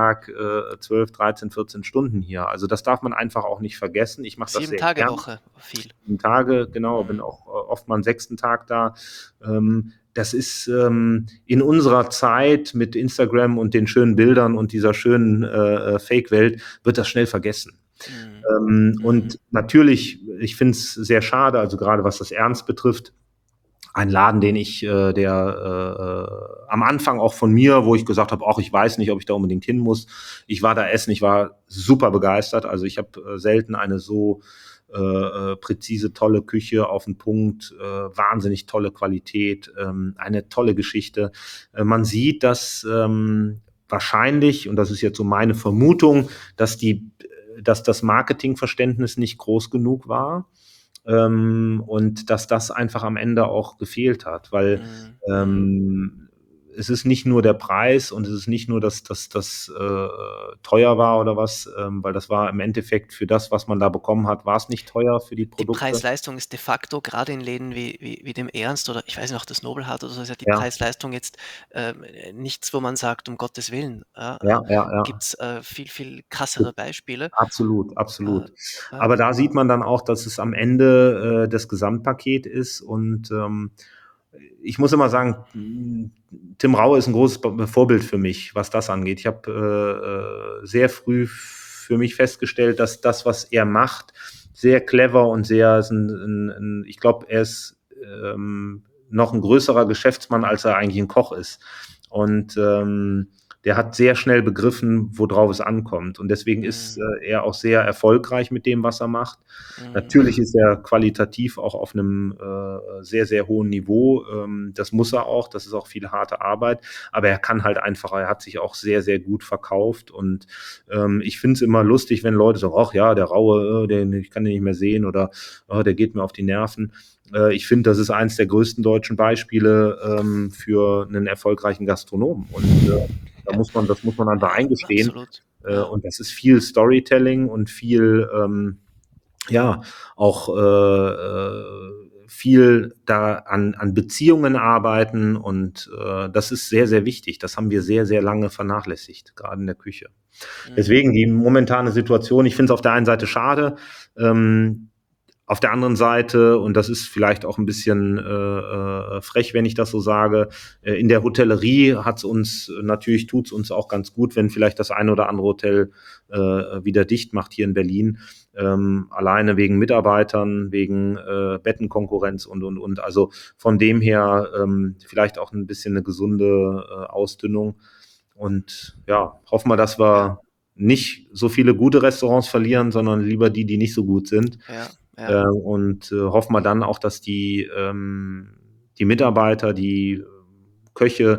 äh, zwölf, dreizehn, vierzehn Stunden hier. Also das darf man einfach auch nicht vergessen. Ich mache das
Sieben
sehr
Tage
gern.
Woche, viel.
Sieben Tage, genau, bin
Mhm.
auch äh, oft mal einen sechsten Tag da. Ähm, das ist ähm, in unserer Zeit mit Instagram und den schönen Bildern und dieser schönen äh, Fake-Welt wird das schnell vergessen.
Mhm.
Ähm,
Mhm.
und natürlich, ich finde es sehr schade, also gerade was das Ernst betrifft, ein Laden, den ich, äh, der äh, am Anfang auch von mir, wo ich gesagt habe, ach, ich weiß nicht, ob ich da unbedingt hin muss. Ich war da essen, ich war super begeistert. Also ich habe äh, selten eine so äh, äh, präzise, tolle Küche auf den Punkt, äh, wahnsinnig tolle Qualität, ähm, eine tolle Geschichte. Äh, man sieht, dass ähm, wahrscheinlich, und das ist jetzt so meine Vermutung, dass die, dass das Marketingverständnis nicht groß genug war. Ähm, und dass das einfach am Ende auch gefehlt hat, weil
Mhm.
ähm, es ist nicht nur der Preis und es ist nicht nur, dass das dass, äh, teuer war oder was, ähm, weil das war im Endeffekt für das, was man da bekommen hat, war es nicht teuer für die
Die
Produkte.
Preis-Leistung ist de facto gerade in Läden wie wie wie dem Ernst oder ich weiß noch, das Nobelhart oder so, ist ja die
Ja,
Preis-Leistung jetzt, ähm, äh, nichts, wo man sagt: „Um Gottes Willen“, ja, äh,
ja, ja, ja.
gibt's, äh, viel, viel krassere Beispiele.
Absolut,
Äh,
absolut.
ja.
Aber da sieht man dann auch, dass es am Ende äh, das Gesamtpaket ist und ähm, ich muss immer sagen, m, Tim Raue ist ein großes Be- Vorbild für mich, was das angeht. Ich habe äh, äh, sehr früh für mich festgestellt, dass das, was er macht, sehr clever und sehr, ist ein, ein, ein, ich glaube, er ist ähm, noch ein größerer Geschäftsmann, als er eigentlich ein Koch ist. Und ähm, der hat sehr schnell begriffen, worauf es ankommt. Und deswegen ist
Mhm.
äh, er auch sehr erfolgreich mit dem, was er macht.
Mhm.
Natürlich ist er qualitativ auch auf einem äh, sehr, sehr hohen Niveau. Ähm, das muss er auch. Das ist auch viel harte Arbeit. Aber er kann halt einfach, er hat sich auch sehr, sehr gut verkauft. Und ähm, ich finde es immer lustig, wenn Leute sagen, ach ja, der Raue, äh, den, ich kann den nicht mehr sehen oder oh, der geht mir auf die Nerven. Äh, ich finde, das ist eines der größten deutschen Beispiele ähm, für einen erfolgreichen Gastronomen. Und äh, da
Ja,
muss man, das muss man einfach
ja,
eingestehen.
absolut.
Äh,
Ja.
und das ist viel Storytelling und viel, ähm, ja, auch äh, äh, viel da an, an Beziehungen arbeiten und äh, das ist sehr, sehr wichtig. Das haben wir sehr, sehr lange vernachlässigt, gerade in der Küche.
Mhm.
Deswegen die momentane Situation, ich finde es auf der einen Seite schade, ähm, auf der anderen Seite, und das ist vielleicht auch ein bisschen äh, äh, frech, wenn ich das so sage, äh, in der Hotellerie hat's uns, natürlich tut's uns auch ganz gut, wenn vielleicht das eine oder andere Hotel äh, wieder dicht macht hier in Berlin. Ähm, alleine wegen Mitarbeitern, wegen äh, Bettenkonkurrenz und, und, und. Also von dem her ähm, vielleicht auch ein bisschen eine gesunde äh, Ausdünnung. Und ja, hoffen wir, dass
Ja,
wir nicht so viele gute Restaurants verlieren, sondern lieber die, die nicht so gut sind.
ja, ja.
Äh, und äh, hoffen wir dann auch, dass die, ähm, die Mitarbeiter, die Köche,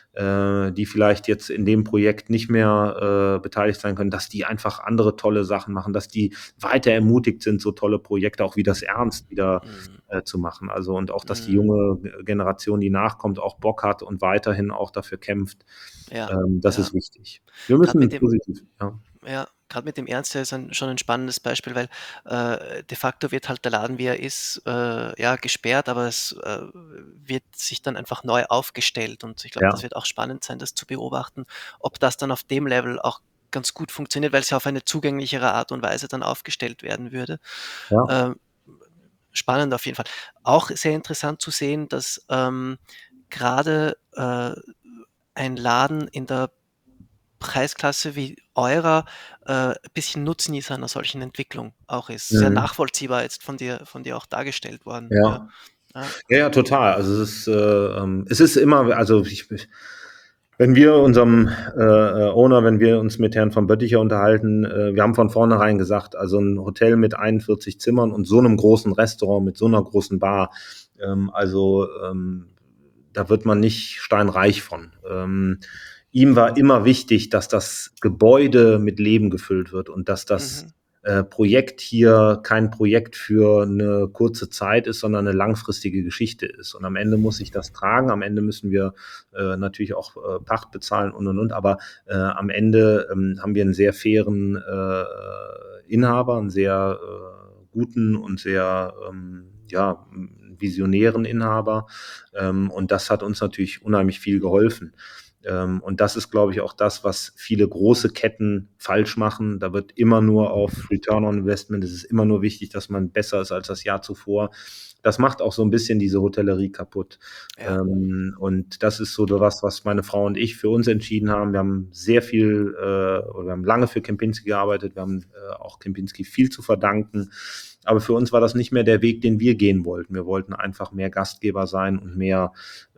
äh, die vielleicht jetzt in dem Projekt nicht mehr äh, beteiligt sein können, dass die einfach andere tolle Sachen machen, dass die weiter ermutigt sind, so tolle Projekte auch wie das Ernst wieder
Mhm.
äh, zu machen. Also und auch, dass die
Mhm.
junge Generation, die nachkommt, auch Bock hat und weiterhin auch dafür kämpft.
Ja,
Ähm, das
ja.
ist wichtig. Wir
Gerade mit
müssen
dem
positiv, ja.
Ja, gerade mit dem Ernst, der ist ein schon ein spannendes Beispiel, weil, äh, de facto wird halt der Laden, wie er ist, äh, ja, gesperrt, aber es, äh, wird sich dann einfach neu aufgestellt und ich glaube, das
Ja,
wird auch spannend sein, das zu beobachten, ob das dann auf dem Level auch ganz gut funktioniert, weil es ja auf eine zugänglichere Art und Weise dann aufgestellt werden würde.
ja.
Ähm, spannend auf jeden Fall. Auch sehr interessant zu sehen, dass, ähm, grade, äh, ein Laden in der Preisklasse wie eurer, äh, bisschen Nutznießer einer solchen Entwicklung auch ist. Sehr
Mhm.
nachvollziehbar jetzt von dir von dir auch dargestellt worden, ja.
Ja.
Ja.
Ja, ja, total. Also es ist, äh, ähm, es ist immer, also ich, wenn wir unserem äh, äh, Owner, wenn wir uns mit Herrn von Bötticher unterhalten, äh, wir haben von vornherein gesagt, also ein Hotel mit einundvierzig Zimmern und so einem großen Restaurant mit so einer großen Bar, ähm, also ähm, da wird man nicht steinreich von. Ähm, ihm war immer wichtig, dass das Gebäude mit Leben gefüllt wird und dass das
Mhm.
äh, Projekt hier kein Projekt für eine kurze Zeit ist, sondern eine langfristige Geschichte ist. Und am Ende muss ich das tragen. Am Ende müssen wir äh, natürlich auch äh, Pacht bezahlen und und und. Aber äh, am Ende ähm, haben wir einen sehr fairen äh, Inhaber, einen sehr äh, guten und sehr ähm, ja, visionären Inhaber. Ähm, und das hat uns natürlich unheimlich viel geholfen. Ähm, und das ist, glaube ich, auch das, was viele große Ketten falsch machen. Da wird immer nur auf Return on Investment, es ist immer nur wichtig, dass man besser ist als das Jahr zuvor. Das macht auch so ein bisschen diese Hotellerie kaputt.
Ja.
Ähm, und das ist so was, was meine Frau und ich für uns entschieden haben. Wir haben sehr viel, äh, oder wir haben lange für Kempinski gearbeitet. Wir haben äh, auch Kempinski viel zu verdanken. Aber für uns war das nicht mehr der Weg, den wir gehen wollten. Wir wollten einfach mehr Gastgeber sein und mehr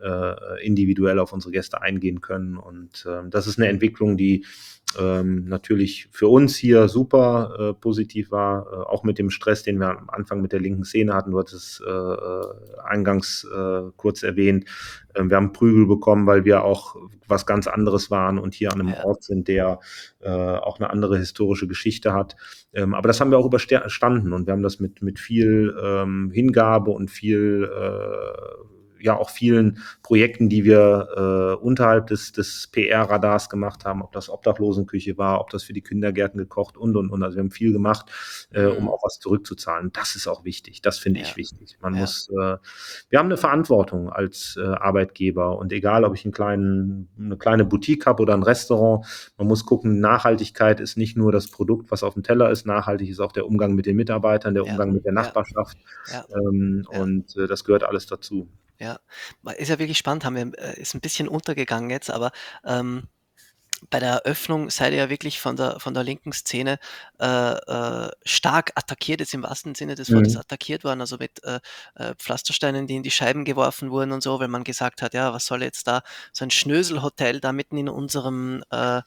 äh, individuell auf unsere Gäste eingehen können. Und äh, das ist eine Entwicklung, die ähm, natürlich für uns hier super äh, positiv war, äh, auch mit dem Stress, den wir am Anfang mit der linken Szene hatten. Du hattest es äh, eingangs äh, kurz erwähnt. Äh, wir haben Prügel bekommen, weil wir auch was ganz anderes waren und hier an einem
Ja.
Ort sind, der äh, auch eine andere historische Geschichte hat. Ähm, aber das haben wir auch überstanden und wir haben das mit, mit viel ähm, Hingabe und viel äh, ja auch vielen Projekten, die wir äh, unterhalb des, des P R-Radars gemacht haben, ob das Obdachlosenküche war, ob das für die Kindergärten gekocht und, und, und. Also wir haben viel gemacht, äh, um
Mhm.
auch was zurückzuzahlen. Das ist auch wichtig. Das finde
Ja.
ich wichtig. Man
Ja.
muss, äh, wir haben eine Verantwortung als äh, Arbeitgeber und egal, ob ich einen kleinen, eine kleine Boutique habe oder ein Restaurant, man muss gucken, Nachhaltigkeit ist nicht nur das Produkt, was auf dem Teller ist, nachhaltig ist auch der Umgang mit den Mitarbeitern, der
Ja.
Umgang mit der
Ja.
Nachbarschaft
Ja.
ähm,
Ja.
und äh, das gehört alles dazu.
Ja, ist ja wirklich spannend, haben wir, äh, ist ein bisschen untergegangen jetzt, aber ähm, bei der Eröffnung seid ihr ja wirklich von der, von der linken Szene äh, äh, stark attackiert, jetzt im wahrsten Sinne des Wortes
Mhm.
attackiert worden, also mit äh, äh, Pflastersteinen, die in die Scheiben geworfen wurden und so, weil man gesagt hat, ja, was soll jetzt da so ein Schnöselhotel da mitten in unserem äh,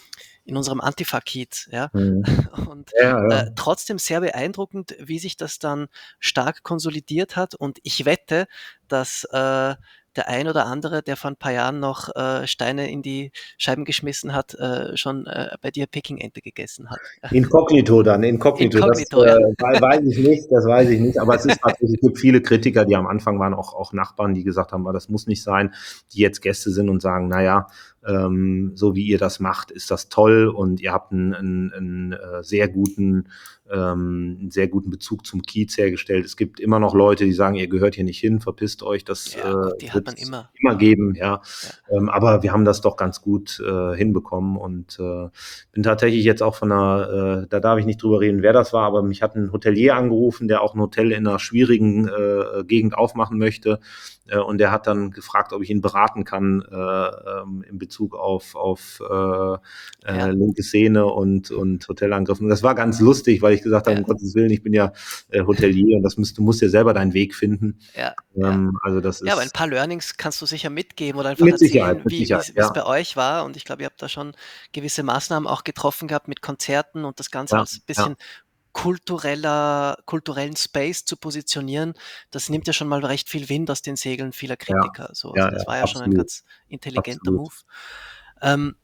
in unserem Antifa-Kiez, ja.
Mhm.
Und
Ja,
äh,
ja.
trotzdem sehr beeindruckend, wie sich das dann stark konsolidiert hat. Und ich wette, dass äh, der ein oder andere, der vor ein paar Jahren noch äh, Steine in die Scheiben geschmissen hat, äh, schon äh, bei dir Pekingente gegessen hat.
Inkognito dann, Inkognito, das äh,
Inkognito, ja.
wei- weiß ich nicht, das weiß ich nicht, aber es ist tatsächlich, es gibt viele Kritiker, die am Anfang waren, auch, auch Nachbarn, die gesagt haben, "Ah, das muss nicht sein, die jetzt Gäste sind und sagen, naja, ähm, so wie ihr das macht, ist das toll und ihr habt einen, einen, einen äh, sehr guten, ähm, einen sehr guten Bezug zum Kiez hergestellt. Es gibt immer noch Leute, die sagen, ihr gehört hier nicht hin, verpisst euch, das
Ja,
äh,
gut, die hat
wird
man
es
immer.
immer geben, ja.
Ja.
Ähm, aber wir haben das doch ganz gut äh, hinbekommen und äh, bin tatsächlich jetzt auch von einer, äh, da darf ich nicht drüber reden, wer das war, aber mich hat ein Hotelier angerufen, der auch ein Hotel in einer schwierigen äh, Gegend aufmachen möchte. Äh, und der hat dann gefragt, ob ich ihn beraten kann äh, ähm, in Bezug auf, auf äh,
Ja.
äh, linke Szene und, und Hotelangriffen. Und das war ganz lustig, weil ich gesagt habe,
Ja.
um Gottes Willen, ich bin ja äh, Hotelier und das müsst, du musst ja selber deinen Weg finden.
Ja, ja.
Ähm, also das
Ja, aber ein
ist
paar Learnings kannst du sicher mitgeben oder einfach
mit Sicherheit,
erzählen,
mit
wie
Sicherheit,
es
ja,
bei euch war. Und ich glaube, ihr habt da schon gewisse Maßnahmen auch getroffen gehabt mit Konzerten und das Ganze
ja,
als
ja,
bisschen kultureller, kulturellen Space zu positionieren. Das nimmt ja schon mal recht viel Wind aus den Segeln vieler
ja,
Kritiker. So, also
ja,
das
ja,
war ja schon ein
absolut,
ganz intelligenter
absolut.
Move. Ähm,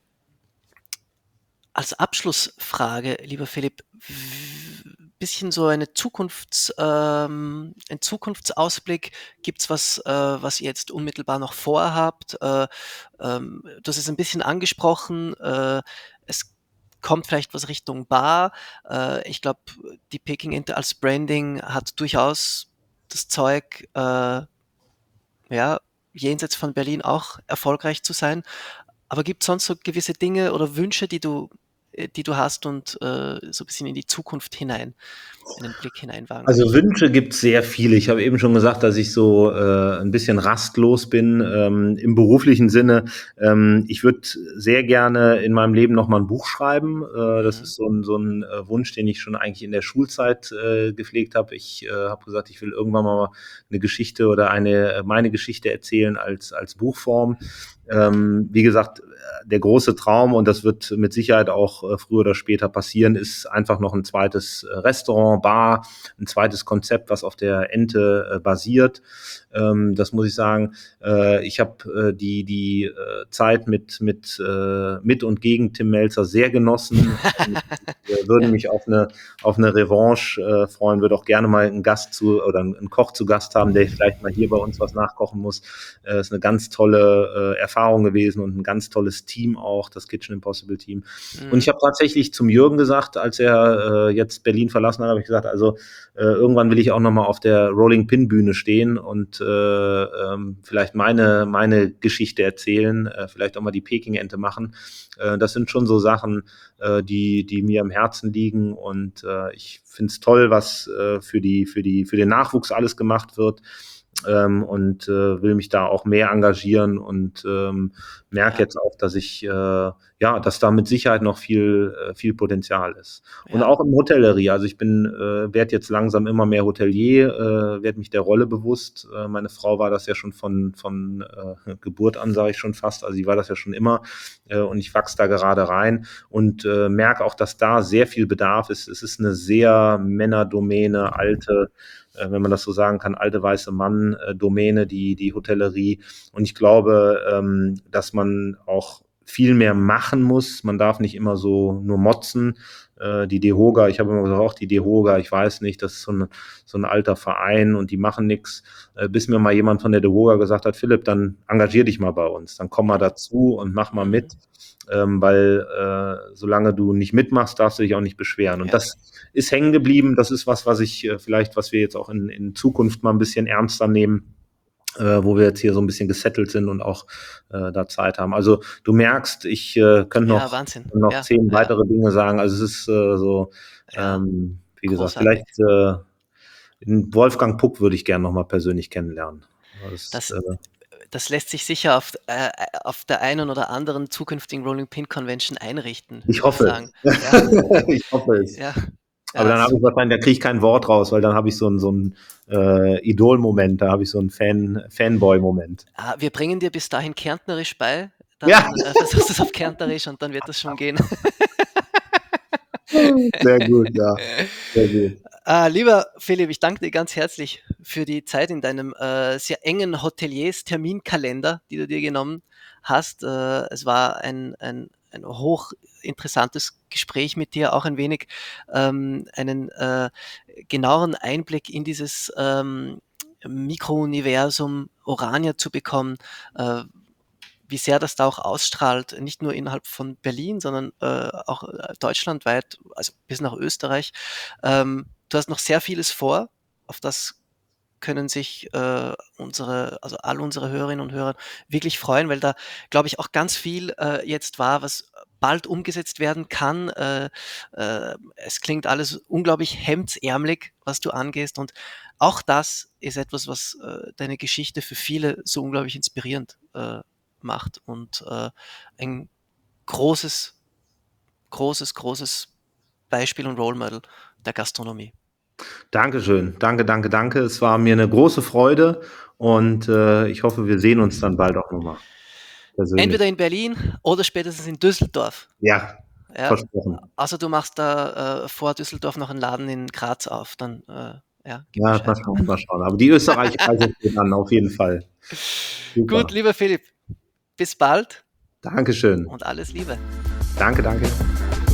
als Abschlussfrage, lieber Philipp, w- bisschen so eine Zukunfts, ähm, ein Zukunftsausblick. Gibt's was, äh, was ihr jetzt unmittelbar noch vorhabt? Äh, ähm, du hast es ein bisschen angesprochen. Äh, es kommt vielleicht was Richtung Bar. Äh, ich glaube, die Peking Ente als Branding hat durchaus das Zeug, äh, ja, jenseits von Berlin auch erfolgreich zu sein. Aber gibt es sonst so gewisse Dinge oder Wünsche, die du, äh, die du hast und äh, so ein bisschen in die Zukunft hinein, einen Blick hineinwagen
Also
möchtest?
Wünsche gibt's sehr viele. Ich habe eben schon gesagt, dass ich so äh, ein bisschen rastlos bin ähm, im beruflichen Sinne. Ähm, ich würde sehr gerne in meinem Leben noch mal ein Buch schreiben. Äh, das
Mhm.
ist so ein, so ein äh, Wunsch, den ich schon eigentlich in der Schulzeit äh, gepflegt habe. Ich äh, habe gesagt, ich will irgendwann mal eine Geschichte oder eine meine Geschichte erzählen als als Buchform. Ähm, wie gesagt, der große Traum, und das wird mit Sicherheit auch äh, früher oder später passieren, ist einfach noch ein zweites äh, Restaurant, Bar, ein zweites Konzept, was auf der Ente äh, basiert. Ähm, das muss ich sagen. Äh, ich habe äh, die, die äh, Zeit mit, mit, äh, mit und gegen Tim Melzer sehr genossen. Ich äh, würde
Ja,
mich auf eine, auf eine Revanche äh, freuen, würde auch gerne mal einen Gast zu oder einen Koch zu Gast haben, der vielleicht mal hier bei uns was nachkochen muss. Äh, ist eine ganz tolle äh, Erfahrung Erfahrung gewesen und ein ganz tolles Team auch, das Kitchen Impossible Team. Mhm. Und ich habe tatsächlich zum Jürgen gesagt, als er äh, jetzt Berlin verlassen hat, habe ich gesagt, also äh, irgendwann will ich auch nochmal auf der Rolling Pin Bühne stehen und äh, ähm, vielleicht meine, meine Geschichte erzählen, äh, vielleicht auch mal die Peking-Ente machen. Äh, das sind schon so Sachen, äh, die, die mir am Herzen liegen und äh, ich finde es toll, was äh, für die, für die, für den Nachwuchs alles gemacht wird. Ähm, und äh, will mich da auch mehr engagieren und ähm, merke ja. jetzt auch, dass ich äh, ja, dass da mit Sicherheit noch viel äh, viel Potenzial ist. Ja. Und auch im Hotellerie. Also ich bin äh, werde jetzt langsam immer mehr Hotelier, äh, werde mich der Rolle bewusst. Äh, meine Frau war das ja schon von von äh, Geburt an, sage ich schon fast. Also sie war das ja schon immer äh, und ich wachse da gerade rein und äh, merke auch, dass da sehr viel Bedarf ist. Es ist eine sehr Männerdomäne, alte, wenn man das so sagen kann, alte weiße Mann-Domäne, die, die Hotellerie. Und ich glaube, ähm, dass man auch viel mehr machen muss. Man darf nicht immer so nur motzen. Äh, die DEHOGA, ich habe immer gesagt, auch die DEHOGA, ich weiß nicht, das ist so ein, so ein alter Verein und die machen nichts. Äh, bis mir mal jemand von der DEHOGA gesagt hat, Philipp, dann engagier dich mal bei uns. Dann komm mal dazu und mach mal mit. Ähm, weil äh, solange du nicht mitmachst, darfst du dich auch nicht beschweren. Und ja. das ist hängen geblieben. Das ist was, was ich äh, vielleicht, was wir jetzt auch in, in Zukunft mal ein bisschen ernster nehmen, äh, wo wir jetzt hier so ein bisschen gesettelt sind und auch äh, da Zeit haben. Also du merkst, ich äh, könnte noch,
ja,
noch
ja,
zehn
ja.
weitere Dinge sagen. Also es ist äh, so,
ja.
ähm, wie gesagt,
Großartig.
vielleicht äh, Wolfgang Puck würde ich gerne noch mal persönlich kennenlernen.
Das, das äh, Das lässt sich sicher auf, äh, auf der einen oder anderen zukünftigen Rolling Pin Convention einrichten.
Ich hoffe
sagen.
es.
Ja.
ich hoffe es.
Ja.
Aber
ja,
dann habe ich wahrscheinlich, da kriege ich kein Wort raus, weil dann habe ich so einen so einen äh, Idol-Moment, da habe ich so einen Fan, Fanboy-Moment.
Ah, wir bringen dir bis dahin Kärntnerisch bei. Dann
ja.
äh, versuchst du es auf Kärntnerisch und dann wird das schon gehen.
Sehr gut, ja. Sehr gut.
Ah, lieber Philipp, ich danke dir ganz herzlich für die Zeit in deinem äh, sehr engen Hoteliers-Terminkalender, die du dir genommen hast. Äh, es war ein, ein, ein hochinteressantes Gespräch mit dir, auch ein wenig ähm, einen äh, genaueren Einblick in dieses ähm, Mikrouniversum Orania zu bekommen, äh, wie sehr das da auch ausstrahlt, nicht nur innerhalb von Berlin, sondern äh, auch deutschlandweit, also bis nach Österreich. Ähm, du hast noch sehr vieles vor, auf das können sich äh, unsere, also all unsere Hörerinnen und Hörer wirklich freuen, weil da, glaube ich, auch ganz viel äh, jetzt war, was bald umgesetzt werden kann. Äh, äh, es klingt alles unglaublich hemdsärmelig, was du angehst, und auch das ist etwas, was äh, deine Geschichte für viele so unglaublich inspirierend äh, macht und äh, ein großes, großes, großes Beispiel und Role Model der Gastronomie.
Dankeschön, danke, danke, danke. Es war mir eine große Freude und äh, ich hoffe, wir sehen uns dann bald auch nochmal.
Entweder in Berlin oder spätestens in Düsseldorf.
Ja,
ja.
Versprochen.
Also du machst da äh, vor Düsseldorf noch einen Laden in Graz auf, dann äh, ja.
Ja, mal schauen, mal schauen. Aber die Österreich-Reise steht an, auf jeden Fall.
Super. Gut, lieber Philipp, bis bald.
Dankeschön.
Und alles Liebe.
Danke, danke.